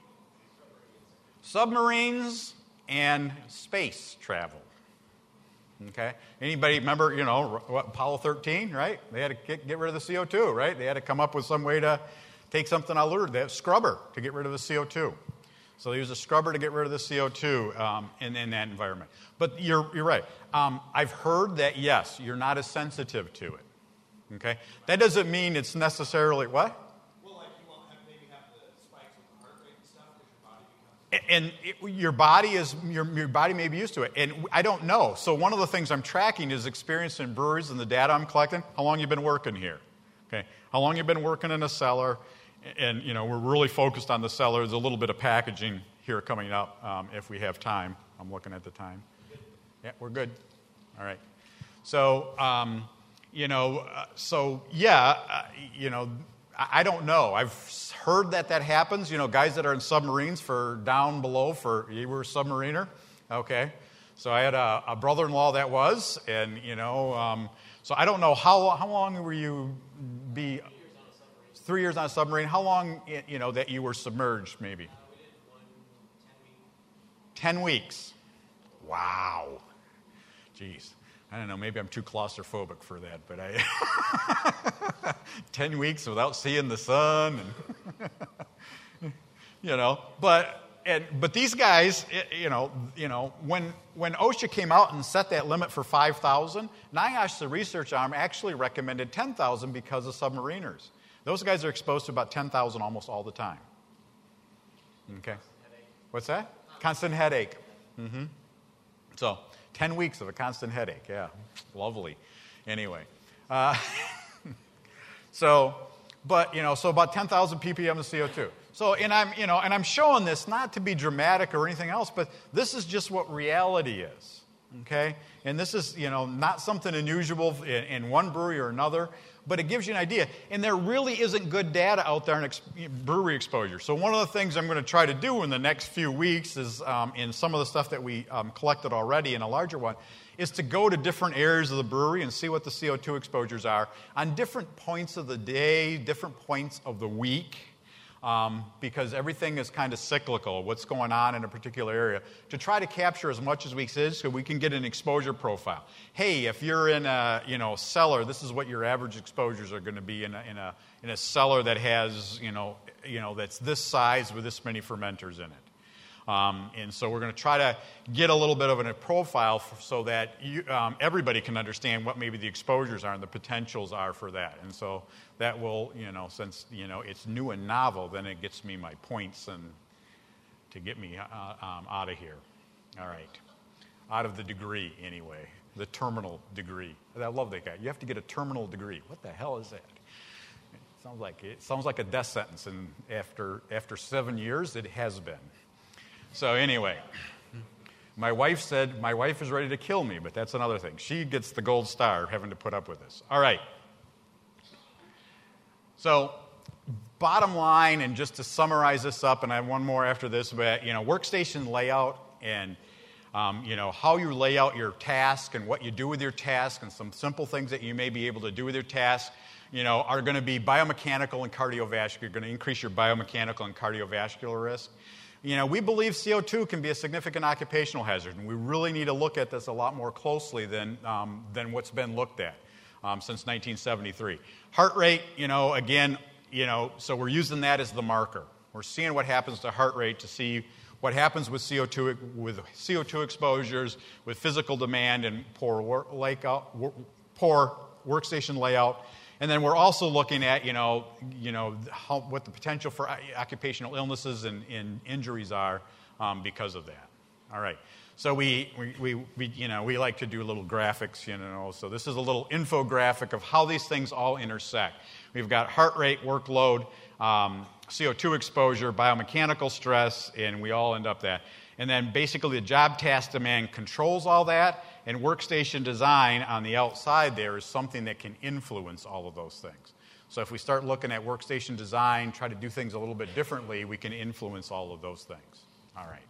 Submarines and space travel. Okay? Anybody remember, you know, what, Apollo thirteen, right? They had to get, get rid of the C O two, right? They had to come up with some way to take something out of it. They had a scrubber to get rid of the C O two. So they use a scrubber to get rid of the C O two um, in, in that environment. But you're, you're right. Um, I've heard that, yes, you're not as sensitive to it. Okay? That doesn't mean it's necessarily, what? Well, like you won't have, maybe have the spikes with the heart rate and stuff because your body becomes... And it, your body is your, your body may be used to it, and I don't know. So one of the things I'm tracking is experience in breweries and the data I'm collecting. How long you been working here? Okay, how long you been working in a cellar? And you know we're really focused on the cellar. There's a little bit of packaging here coming up um, if we have time. I'm looking at the time. Yeah, we're good. All right. So um, you know, uh, so yeah, uh, you know. I don't know. I've heard that that happens. You know, guys that are in submarines for down below for, you were a submariner? Okay. So I had a, a brother-in-law that was, and, you know, um, so I don't know, how how long were you be? Three years on a submarine. How long, you know, that you were submerged, maybe? Uh, we did one ten weeks. Ten weeks. Wow. Jeez. I don't know, maybe I'm too claustrophobic for that, but I... Ten weeks without seeing the sun, and you know, but and but these guys, you know, you know, when when OSHA came out and set that limit for five thousand, NIOSH, the research arm, actually recommended ten thousand because of submariners. Those guys are exposed to about ten thousand almost all the time. Okay, what's that? Constant headache. Mm-hmm. So. Ten weeks of a constant headache, yeah, lovely. Anyway, uh, so, but you know, so about ten thousand ppm of C O two. So, and I'm, you know, and I'm showing this not to be dramatic or anything else, but this is just what reality is, okay? And this is, you know, not something unusual in, in one brewery or another, but it gives you an idea. And there really isn't good data out there on ex- brewery exposure. So one of the things I'm going to try to do in the next few weeks is, um, in some of the stuff that we um, collected already in a larger one, is to go to different areas of the brewery and see what the C O two exposures are on different points of the day, different points of the week. um, because everything is kind of cyclical, what's going on in a particular area, to try to capture as much as we can so we can get an exposure profile. Hey, if you're in a you know cellar, this is what your average exposures are going to be in a, in a in a cellar that has you know you know that's this size with this many fermenters in it. Um, and so we're going to try to get a little bit of a profile for, so that you, um, everybody can understand what maybe the exposures are and the potentials are for that. And so that will, you know, since, you know, it's new and novel, then it gets me my points and to get me uh, um, out of here. All right. Out of the degree, anyway. The terminal degree. I love that guy. You have to get a terminal degree. What the hell is that? It sounds like, it sounds like a death sentence, and after, after seven years, it has been. So anyway, my wife said, my wife is ready to kill me, but that's another thing. She gets the gold star having to put up with this. All right. So bottom line, and just to summarize this up, and I have one more after this, but, you know, workstation layout and, um, you know, how you lay out your task and what you do with your task and some simple things that you may be able to do with your task, you know, are going to be biomechanical and cardiovascular. You're going to increase your biomechanical and cardiovascular risk. You know, we believe C O two can be a significant occupational hazard, and we really need to look at this a lot more closely than, um, than what's been looked at um, since nineteen seventy-three. Heart rate, you know, again, you know, so we're using that as the marker. We're seeing what happens to heart rate to see what happens with C O two, with C O two exposures, with physical demand and poor work layout, poor workstation layout. And then we're also looking at, you know, you know how, what the potential for occupational illnesses and, and injuries are um, because of that. All right. So we, we, we, you know, we like to do little graphics, you know. So this is a little infographic of how these things all intersect. We've got heart rate, workload, um, C O two exposure, biomechanical stress, and we all end up that. And then basically the job task demand controls all that, and workstation design on the outside there is something that can influence all of those things. So if we start looking at workstation design, try to do things a little bit differently, we can influence all of those things. All right.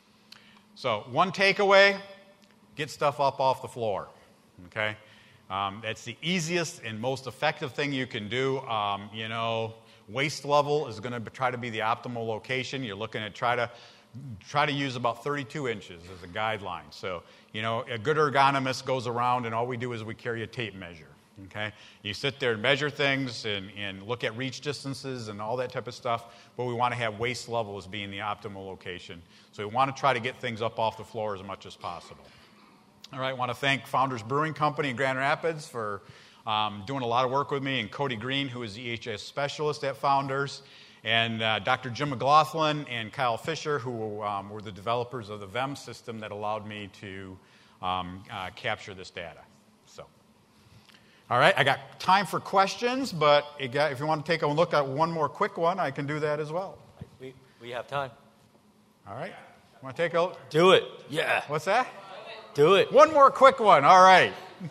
So one takeaway, get stuff up off the floor. Okay? Um, that's the easiest and most effective thing you can do. Um, you know, waist level is going to try to be the optimal location. You're looking at try to Try to use about thirty-two inches as a guideline. So, you know, a good ergonomist goes around and all we do is we carry a tape measure, okay? You sit there and measure things and, and look at reach distances and all that type of stuff, but we want to have waist level as being the optimal location. So we want to try to get things up off the floor as much as possible. All right, I want to thank Founders Brewing Company in Grand Rapids for um, doing a lot of work with me, and Cody Green, who is the E H S specialist at Founders, and uh, Doctor Jim McLaughlin and Kyle Fisher, who um, were the developers of the V E M system that allowed me to um, uh, capture this data. So, all right, I got time for questions, but it got, if you want to take a look at one more quick one, I can do that as well. We, we have time. All right, want to take a look? Do it. Yeah. What's that? Do it. One more quick one. All right.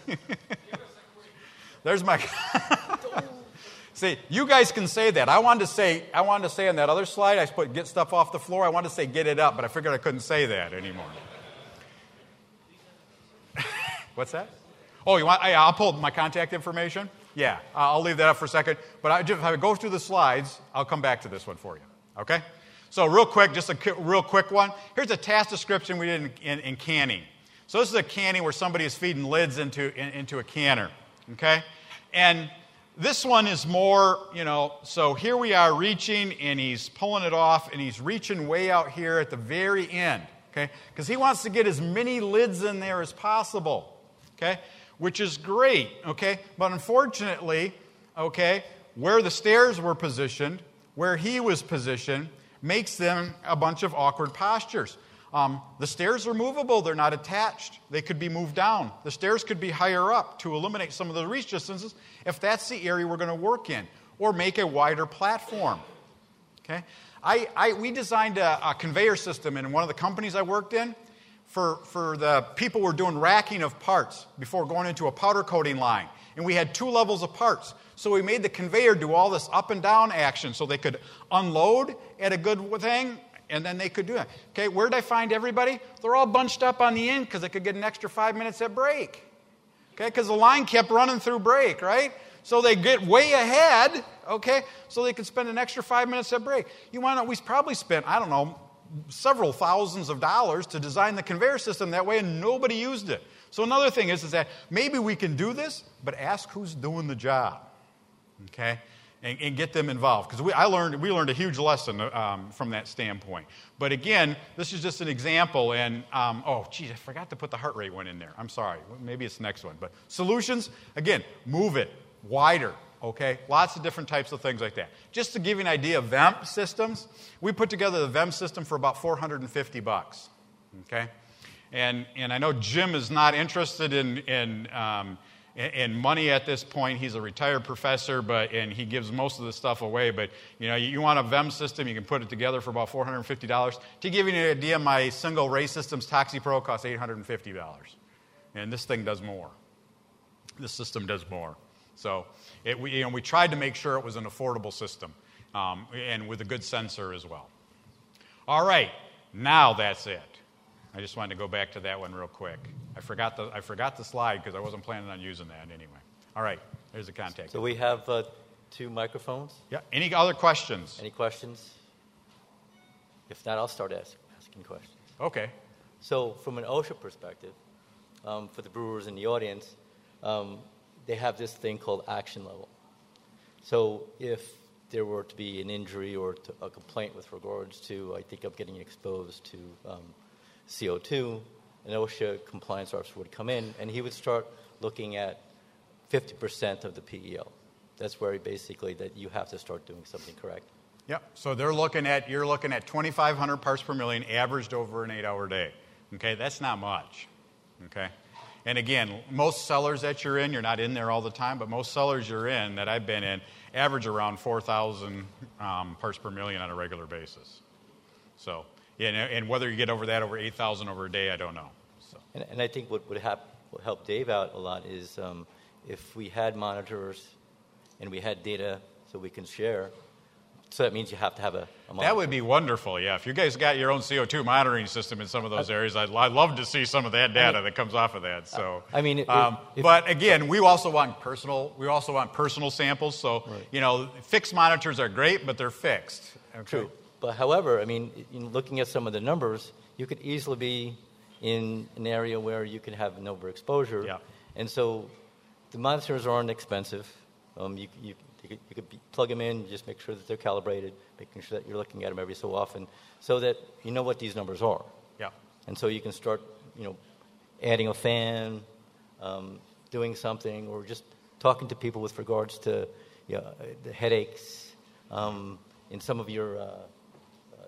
There's my... See, you guys can say that. I wanted to say, I wanted to say on that other slide, I put get stuff off the floor. I wanted to say get it up, but I figured I couldn't say that anymore. What's that? Oh, you want? Yeah, I'll pull my contact information. Yeah, I'll leave that up for a second. But I just, if I go through the slides, I'll come back to this one for you. Okay? So real quick, just a real quick one. Here's a task description we did in, in, in canning. So this is a canning where somebody is feeding lids into in, into a canner. Okay, and this one is more, you know, so here we are reaching, and he's pulling it off, and he's reaching way out here at the very end, okay? Because he wants to get as many lids in there as possible, okay? Which is great, okay? But unfortunately, okay, where the stairs were positioned, where he was positioned, makes them a bunch of awkward postures. Um, the stairs are movable. They're not attached. They could be moved down. The stairs could be higher up to eliminate some of the reach distances if that's the area we're going to work in, or make a wider platform. Okay, I, I we designed a, a conveyor system in one of the companies I worked in for, for the people who were doing racking of parts before going into a powder coating line. And we had two levels of parts. So we made the conveyor do all this up and down action so they could unload at a good thing, and then they could do it. Okay, where did I find everybody? They're all bunched up on the end because they could get an extra five minutes at break. Okay, because the line kept running through break, right? So they get way ahead, okay, so they can spend an extra five minutes at break. You want to, we probably spent, I don't know, several thousands of dollars to design the conveyor system that way, and nobody used it. So another thing is, is that maybe we can do this, but ask who's doing the job, okay, and, and get them involved. Because we, I learned, we learned a huge lesson um, from that standpoint. But again, this is just an example, and, um, oh, geez, I forgot to put the heart rate one in there. I'm sorry. Maybe it's the next one. But solutions, again, move it wider, okay? Lots of different types of things like that. Just to give you an idea of V E M P systems, we put together the V E M P system for about four hundred fifty bucks, okay? And and I know Jim is not interested in in, um, in in money at this point. He's a retired professor, but and he gives most of the stuff away. But you know, you, you want a V E M P system, you can put it together for about four hundred fifty dollars. To give you an idea, my single Ray Systems ToxiPro costs eight hundred fifty dollars, and this thing does more. This system does more. So it, we, you know, we tried to make sure it was an affordable system, um, and with a good sensor as well. All right, now that's it. I just wanted to go back to that one real quick. I forgot the I forgot the slide because I wasn't planning on using that anyway. All right, there's the contact. So we have uh, two microphones. Yeah. Any other questions? Any questions? If not, I'll start ask, asking questions. Okay. So from an OSHA perspective, um, for the brewers in the audience, um, they have this thing called action level. So if there were to be an injury or to a complaint with regards to, I think I'm getting exposed to um, C O two, an OSHA compliance officer would come in and he would start looking at fifty percent of the P E L. That's where he basically that you have to start doing something correct. Yep. So they're looking at you're looking at twenty-five hundred parts per million averaged over an eight-hour day. Okay, that's not much. Okay. And again, most cellars that you're in, you're not in there all the time, but most cellars you're in that I've been in average around four thousand um, parts per million on a regular basis. So, yeah, and whether you get over that over eight thousand over a day, I don't know. So. And, and I think what would hap- what help Dave out a lot is um, if we had monitors and we had data so we can share. So that means you have to have a, a monitor. That would be wonderful, yeah. If you guys got your own C O two monitoring system in some of those areas, I'd, I'd love to see some of that data I mean, that comes off of that. So, I mean, if, um, if, but again, we also want personal. We also want personal samples. So, right. you know, fixed monitors are great, but they're fixed. Okay. True. But however, I mean, in looking at some of the numbers, you could easily be in an area where you can have an overexposure. Yeah. And so, the monitors aren't expensive. Um, you you. You could, you could be, plug them in, just make sure that they're calibrated, making sure that you're looking at them every so often, so that you know what these numbers are. Yeah. And so you can start, you know, adding a fan, um, doing something, or just talking to people with regards to you know, the headaches. Um, in some of your uh, uh,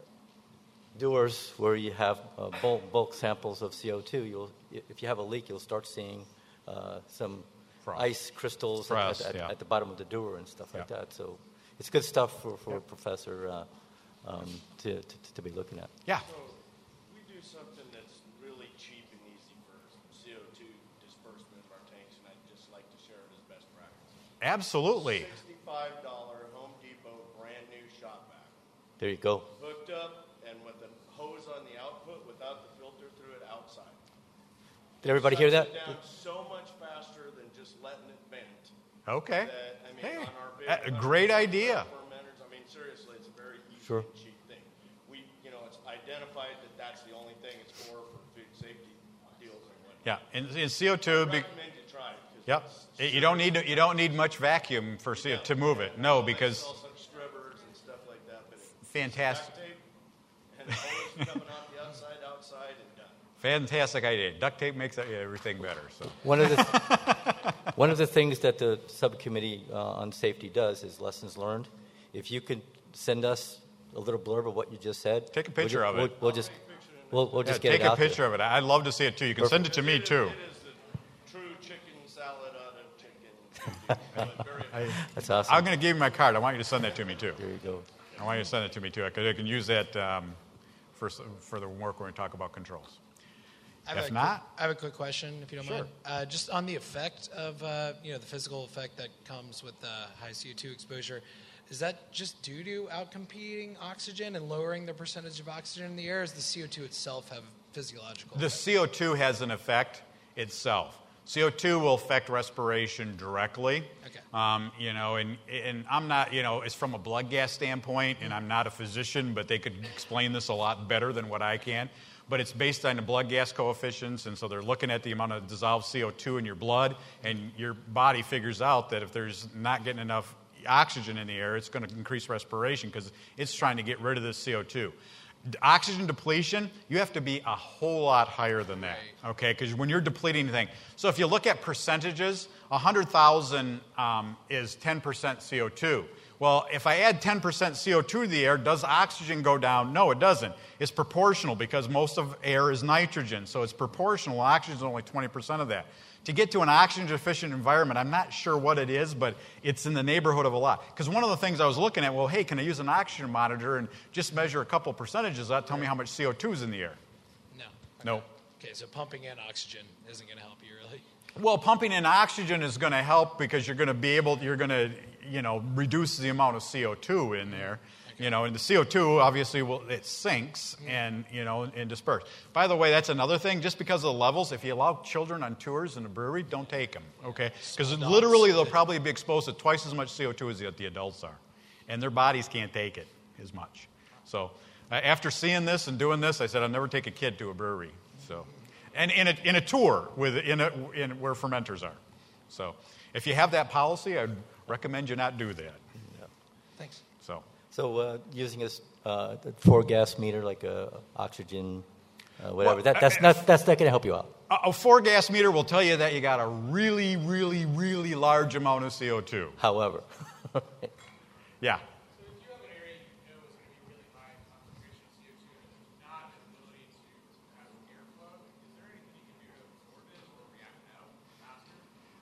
doers where you have uh, bulk, bulk samples of C O two, you'll, if you have a leak, you'll start seeing uh, some Frost. ice crystals Frost, at, at, yeah. at the bottom of the door and stuff like Yeah. that. So it's good stuff for, for Yeah. a professor uh, um, to, to, to be looking at. Yeah. So we do something that's really cheap and easy for C O two disbursement of our tanks, and I'd just like to share it as best practice. Absolutely. sixty-five dollars Home Depot brand new shop vac. There you go. Hooked up and with a hose on the output without the filter through it outside. Did everybody hear that? Shuts it down so much faster than just letting it vent. Okay. That, I mean, Hey, on our big a great idea. fermenters, I mean, seriously, it's a very easy Sure. and cheap thing. We, you know, it's identified that that's the only thing it's for for food safety deals and whatnot. Yeah. And, and C O two. I Be, recommend you try it. 'cause yep. it's You don't need to, you don't need much vacuum for C O two to move it. No, They because sell some strippers and stuff like that, but it's fantastic. duct tape and the hose coming off the outside, outside, and done. Fantastic idea. Duct tape makes everything better. So. One of the one of the things that the subcommittee uh, on safety does is lessons learned. If you could send us a little blurb of what you just said, Take a picture we'll, of we'll, it. We'll just we'll, we'll Yeah, just get take it a out picture there. of it. I'd love to see it too. You can send it to me too. It is the true chicken salad out of chicken. But very That's awesome. I'm going to give you my card. I want you to send that to me too. There you go. I want you to send it to me too, because I can use that um, for s- for the work when we talk about controls. I have If a quick- not- I have a quick question, if you don't Sure. mind. Uh, just on the effect of, uh, you know, the physical effect that comes with uh, high C O two exposure, is that just due to outcompeting oxygen and lowering the percentage of oxygen in the air, or does the C O two itself have physiological The effect? C O two has an effect itself. C O two will affect respiration directly. Okay. Um, you know, and, and I'm not, you know, it's from a blood gas standpoint, and I'm not a physician, but they could explain this a lot better than what I can. But it's based on the blood gas coefficients, and so they're looking at the amount of dissolved C O two in your blood, and your body figures out that if there's not getting enough oxygen in the air, it's going to increase respiration because it's trying to get rid of this C O two. Oxygen depletion, you have to be a whole lot higher than that, okay? Because when you're depleting thing, so if you look at percentages, one hundred thousand um, is ten percent C O two. Well, if I add ten percent C O two to the air, does oxygen go down? No, it doesn't. It's proportional because most of air is nitrogen, so it's proportional. Oxygen is only twenty percent of that. To get to an oxygen-deficient environment, I'm not sure what it is, but it's in the neighborhood of a lot. Because one of the things I was looking at, well, hey, can I use an oxygen monitor and just measure a couple percentages? That'll tell me how much C O two is in the air. No. No. Okay, so pumping in oxygen isn't going to help you really. Well, pumping in oxygen is going to help because you're going to be able, you're going to, you know, reduce the amount of C O two in there. You know, and the C O two obviously will it sinks and you know and disperse. By the way, that's another thing. Just because of the levels, if you allow children on tours in a brewery, don't take them. Okay, because literally they'll probably be exposed to twice as much C O two as the, the adults are, and their bodies can't take it as much. So uh, after seeing this and doing this, I said I'll never take a kid to a brewery. So, and in a in a tour with in a in where fermenters are. So if you have that policy, I'd recommend you not do that. Yeah. Thanks. So. So uh, using a uh, four gas meter, like a oxygen, uh, whatever, Well, that, that's, uh, not, that's not going to help you out. A four gas meter will tell you that you got a really, really, really large amount of C O two. However. Yeah. So if you have an area you know is going to be really high concentration of C O two and there's not an ability to have airflow, is there anything you can do to absorb it or react out faster?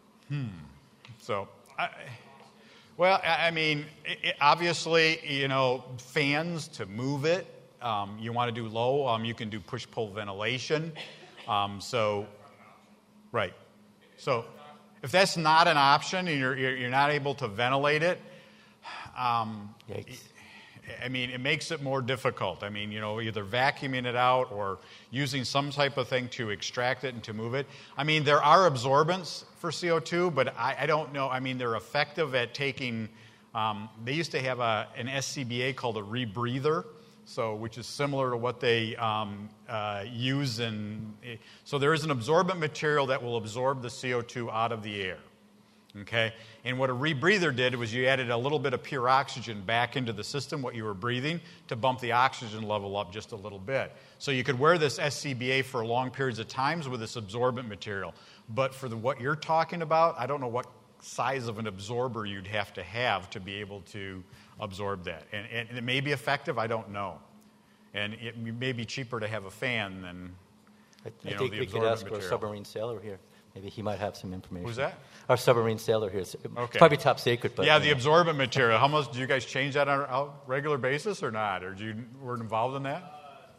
So, I, well, I I mean, it, it, obviously, you know, fans to move it. Um, you want to do low. Um, you can do push-pull ventilation. Um, so, right. So, if that's not an option and you're you're, you're not able to ventilate it, um, Yikes. I mean, it makes it more difficult. I mean, you know, either vacuuming it out or using some type of thing to extract it and to move it. I mean, there are absorbents for C O two, but I, I don't know. I mean, they're effective at taking, um, they used to have a, an S C B A called a rebreather, so which is similar to what they um, uh, use in, so there is an absorbent material that will absorb the C O two out of the air. Okay, and what a rebreather did was you added a little bit of pure oxygen back into the system, what you were breathing, to bump the oxygen level up just a little bit. So you could wear this S C B A for long periods of times with this absorbent material. But for the, what you're talking about, I don't know what size of an absorber you'd have to have to be able to absorb that. And, and it may be effective, I don't know. And it may be cheaper to have a fan than, I, you I know, think the we could absorbent ask our material. submarine sailor here. Maybe he might have some information. Who's that? Our submarine sailor here. It's Okay. probably top secret. But, Yeah, you the know. absorbent material. How much do you guys change that on a regular basis or not? Or do you were involved in that?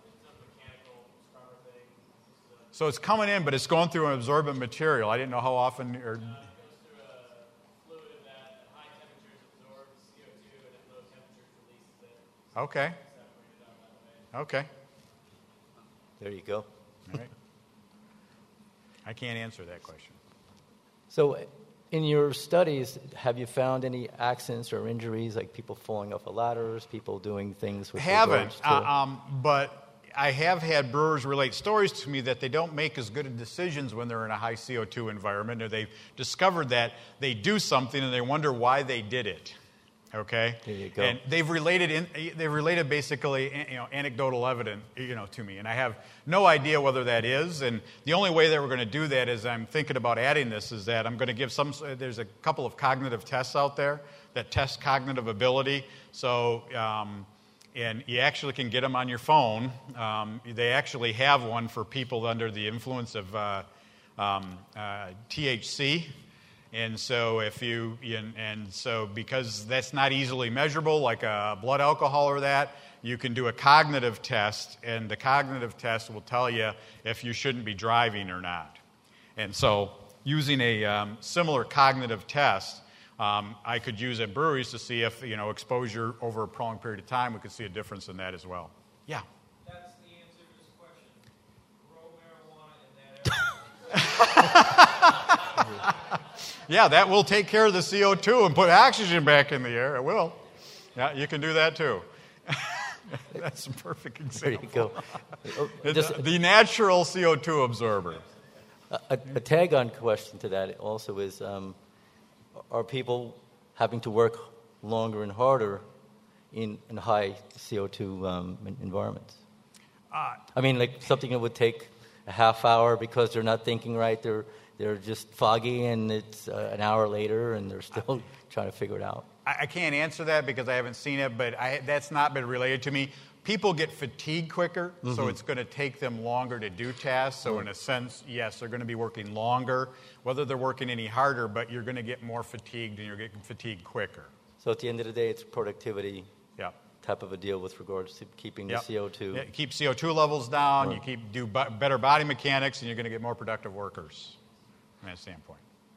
So it's coming in, but it's going through an absorbent material. I didn't know how often. Or okay. Okay. There you go. All right. I can't answer that question. So, in your studies, have you found any accidents or injuries, like people falling off of ladders, people doing things with Haven't, regards to... uh, um, but I have had brewers relate stories to me that they don't make as good of decisions when they're in a high C O two environment, or they've discovered that they do something and they wonder why they did it. Okay, There you go. And they've related in, they've related basically you know anecdotal evidence you know to me, and I have no idea whether that is. And the only way that we're going to do that is I'm thinking about adding this is that I'm going to give some. There's a couple of cognitive tests out there that test cognitive ability. So. Um, And you actually can get them on your phone. Um, they actually have one for people under the influence of uh, um, uh, T H C. And so if you, and, and so because that's not easily measurable, like a blood alcohol or that, you can do a cognitive test, and the cognitive test will tell you if you shouldn't be driving or not. And so using a um, similar cognitive test, Um, I could use at breweries to see if, you know, exposure over a prolonged period of time, we could see a difference in that as well. Yeah. That's the answer to this question. Grow marijuana in that area. yeah, that will take care of the C O two and put oxygen back in the air. It will. Yeah, you can do that too. That's a perfect example. There you go. Oh, It's just the natural C O two absorber. a, a tag-on question to that also is, um, are people having to work longer and harder in, in high C O two um, environments? Uh, I mean, like something that would take a half hour because they're not thinking right. They're they're just foggy, and it's uh, an hour later, and they're still trying to figure it out. I, I can't answer that because I haven't seen it, but I, that's not been related to me. People get fatigued quicker, mm-hmm. so it's going to take them longer to do tasks. So in a sense, yes, they're going to be working longer, whether they're working any harder, but you're going to get more fatigued, and you're getting fatigued quicker. So at the end of the day, it's productivity Yeah. type of a deal with regards to keeping Yep. the C O two. Yeah, keep C O two levels down. Right. You keep do bu- better body mechanics, and you're going to get more productive workers from that standpoint.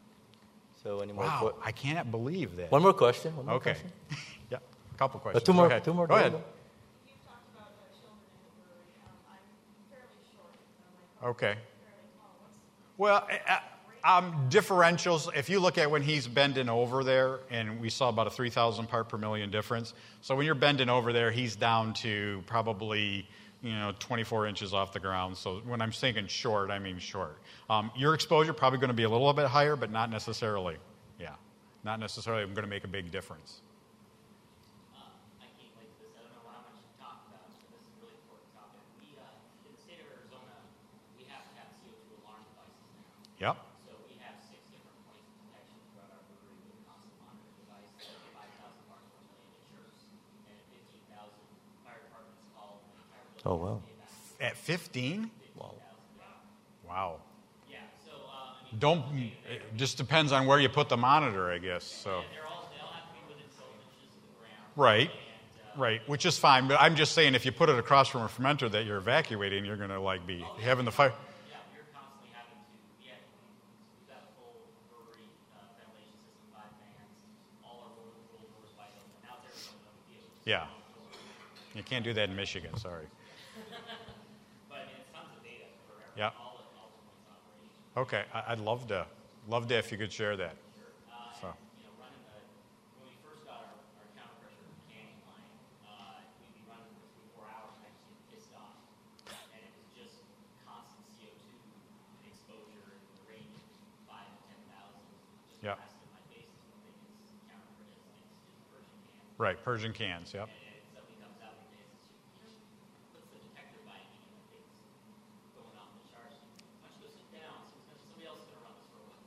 So any more? Wow, que- I cannot believe that. One more question. One more Okay. question. Yeah, a couple Uh, questions. two Go more. ahead. Two more. Go ahead. You talked about uh, children in the brewery. Um, I'm fairly short. I'm like Okay. fairly tall. What's Well, uh, um, differentials, if you look at when he's bending over there, and we saw about a three thousand part per million difference. So when you're bending over there, he's down to probably, you know, twenty-four inches off the ground. So when I'm thinking short, I mean short. Um, your exposure probably going to be a little bit higher, but not necessarily. Yeah, not necessarily going to make a big difference. Uh, I can't wait for this. I don't know how much you talked about, but this is a really important topic. We, uh, in the state of Arizona, we have to have C O two alarm devices now. Yep. So we have six different points of detection throughout our brewery with a constant monitoring device, five thousand parts per million insurers, and fifteen thousand fire departments call the entire building. Oh wow. At fifteen? Wow. Wow. Yeah, so, uh, I mean, Don't, it just depends on where you put the monitor, I guess. So. they're all, they all have to be within twelve inches of the ground. Right, And, uh, right, which is fine. But I'm just saying, if you put it across from a fermenter that you're evacuating, you're going to like be having the fire. Yeah, we're constantly having to, we have, we've got a full brewery uh, ventilation system, five fans, all our roll roll doors wide open. Out there, so no deal. Yeah, you can't do that in Michigan. Sorry. But I mean, it's tons of data for every, Yeah. all, the, all the points of operation. Okay, I- I'd love to, love to if you could share that. Uh, So. and, you know, running the, when we first got our, our counter pressure canning line, uh, we'd be running for three, four hours and I'd just get pissed off. And it was just constant C O two exposure in the range of five to ten thousand. Just Yeah. blasted in my face is one thing is counter pressure, it's just Persian can. Right, Persian cans. Yep. And somebody comes out and says, you know, puts the detector by me and the thing's going off the charts. Why don't you go sit down? Somebody else is going to run this for a while.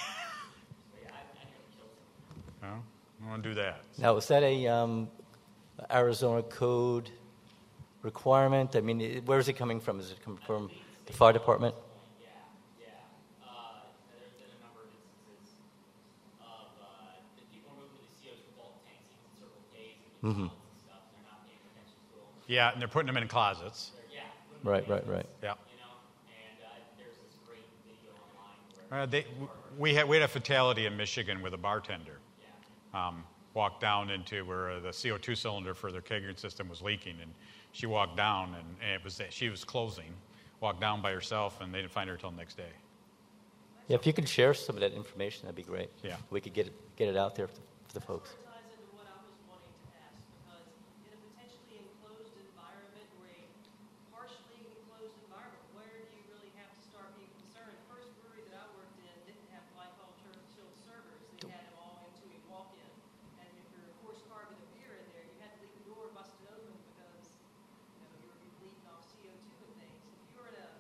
So yeah, I, I never killed somebody. No, I want to do that. Now, is that a um, Arizona code requirement? I mean, it- where is it coming from? Is it coming from the fire department? Yeah, yeah. Uh, there's been a number of instances of uh, the people moving to the C O two bulk tanks in Circle K's and Mhm. and stuff. They're not paying attention to them. Yeah, and they're putting them in closets. They're, yeah, putting them Right, in right, right. Yeah. You know, and uh, there's this great video online where Uh, they, we had we had a fatality in Michigan with a bartender. Um, walked down into where uh, the C O two cylinder for their kegging system was leaking, and she walked down, and, and it was that she was closing. Walked down by herself, and they didn't find her until the next day. Yeah, if you could share some of that information, that'd be great. Yeah. We could get it get it out there for the, for the folks. ties into what I was wanting to ask, because in a potentially enclosed environment or a partially enclosed environment, where do you really have to start being concerned? The first brewery that I worked in didn't have glycol chilled servers. They had them all into a walk-in. And if you're, of course, carving a beer in there, you had to leave the door busted open because, you know, you were bleeding off C O two and things. If you're in a,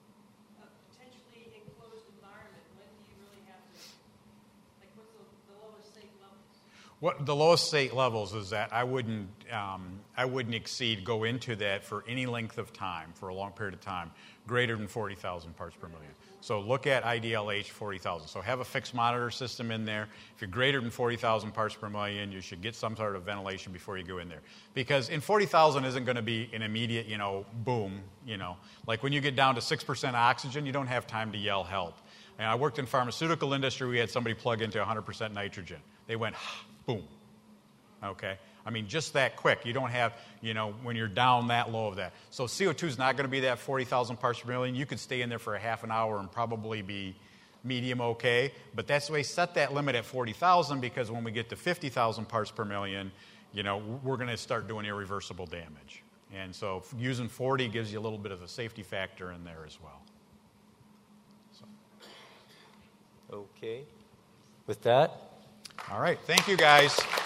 a potentially enclosed environment, when do you really have to, like, what's the, the lowest safe levels? What the lowest state levels is that I wouldn't um, I wouldn't exceed go into that for any length of time for a long period of time greater than forty thousand parts per million. So look at I D L H forty thousand. So have a fixed monitor system in there. If you're greater than forty thousand parts per million, you should get some sort of ventilation before you go in there. Because in forty thousand isn't going to be an immediate, you know, boom, you know. Like when you get down to six percent oxygen, you don't have time to yell help. And I worked in pharmaceutical industry. We had somebody plug into one hundred percent nitrogen. They went, boom. Okay? I mean, just that quick. You don't have, you know, when you're down that low of that. So C O two is not going to be that forty thousand parts per million. You could stay in there for a half an hour and probably be medium, okay. But that's why we set that limit at forty thousand, because when we get to fifty thousand parts per million, you know, we're going to start doing irreversible damage. And so using forty gives you a little bit of a safety factor in there as well. So. Okay. With that, All right. Thank you, guys.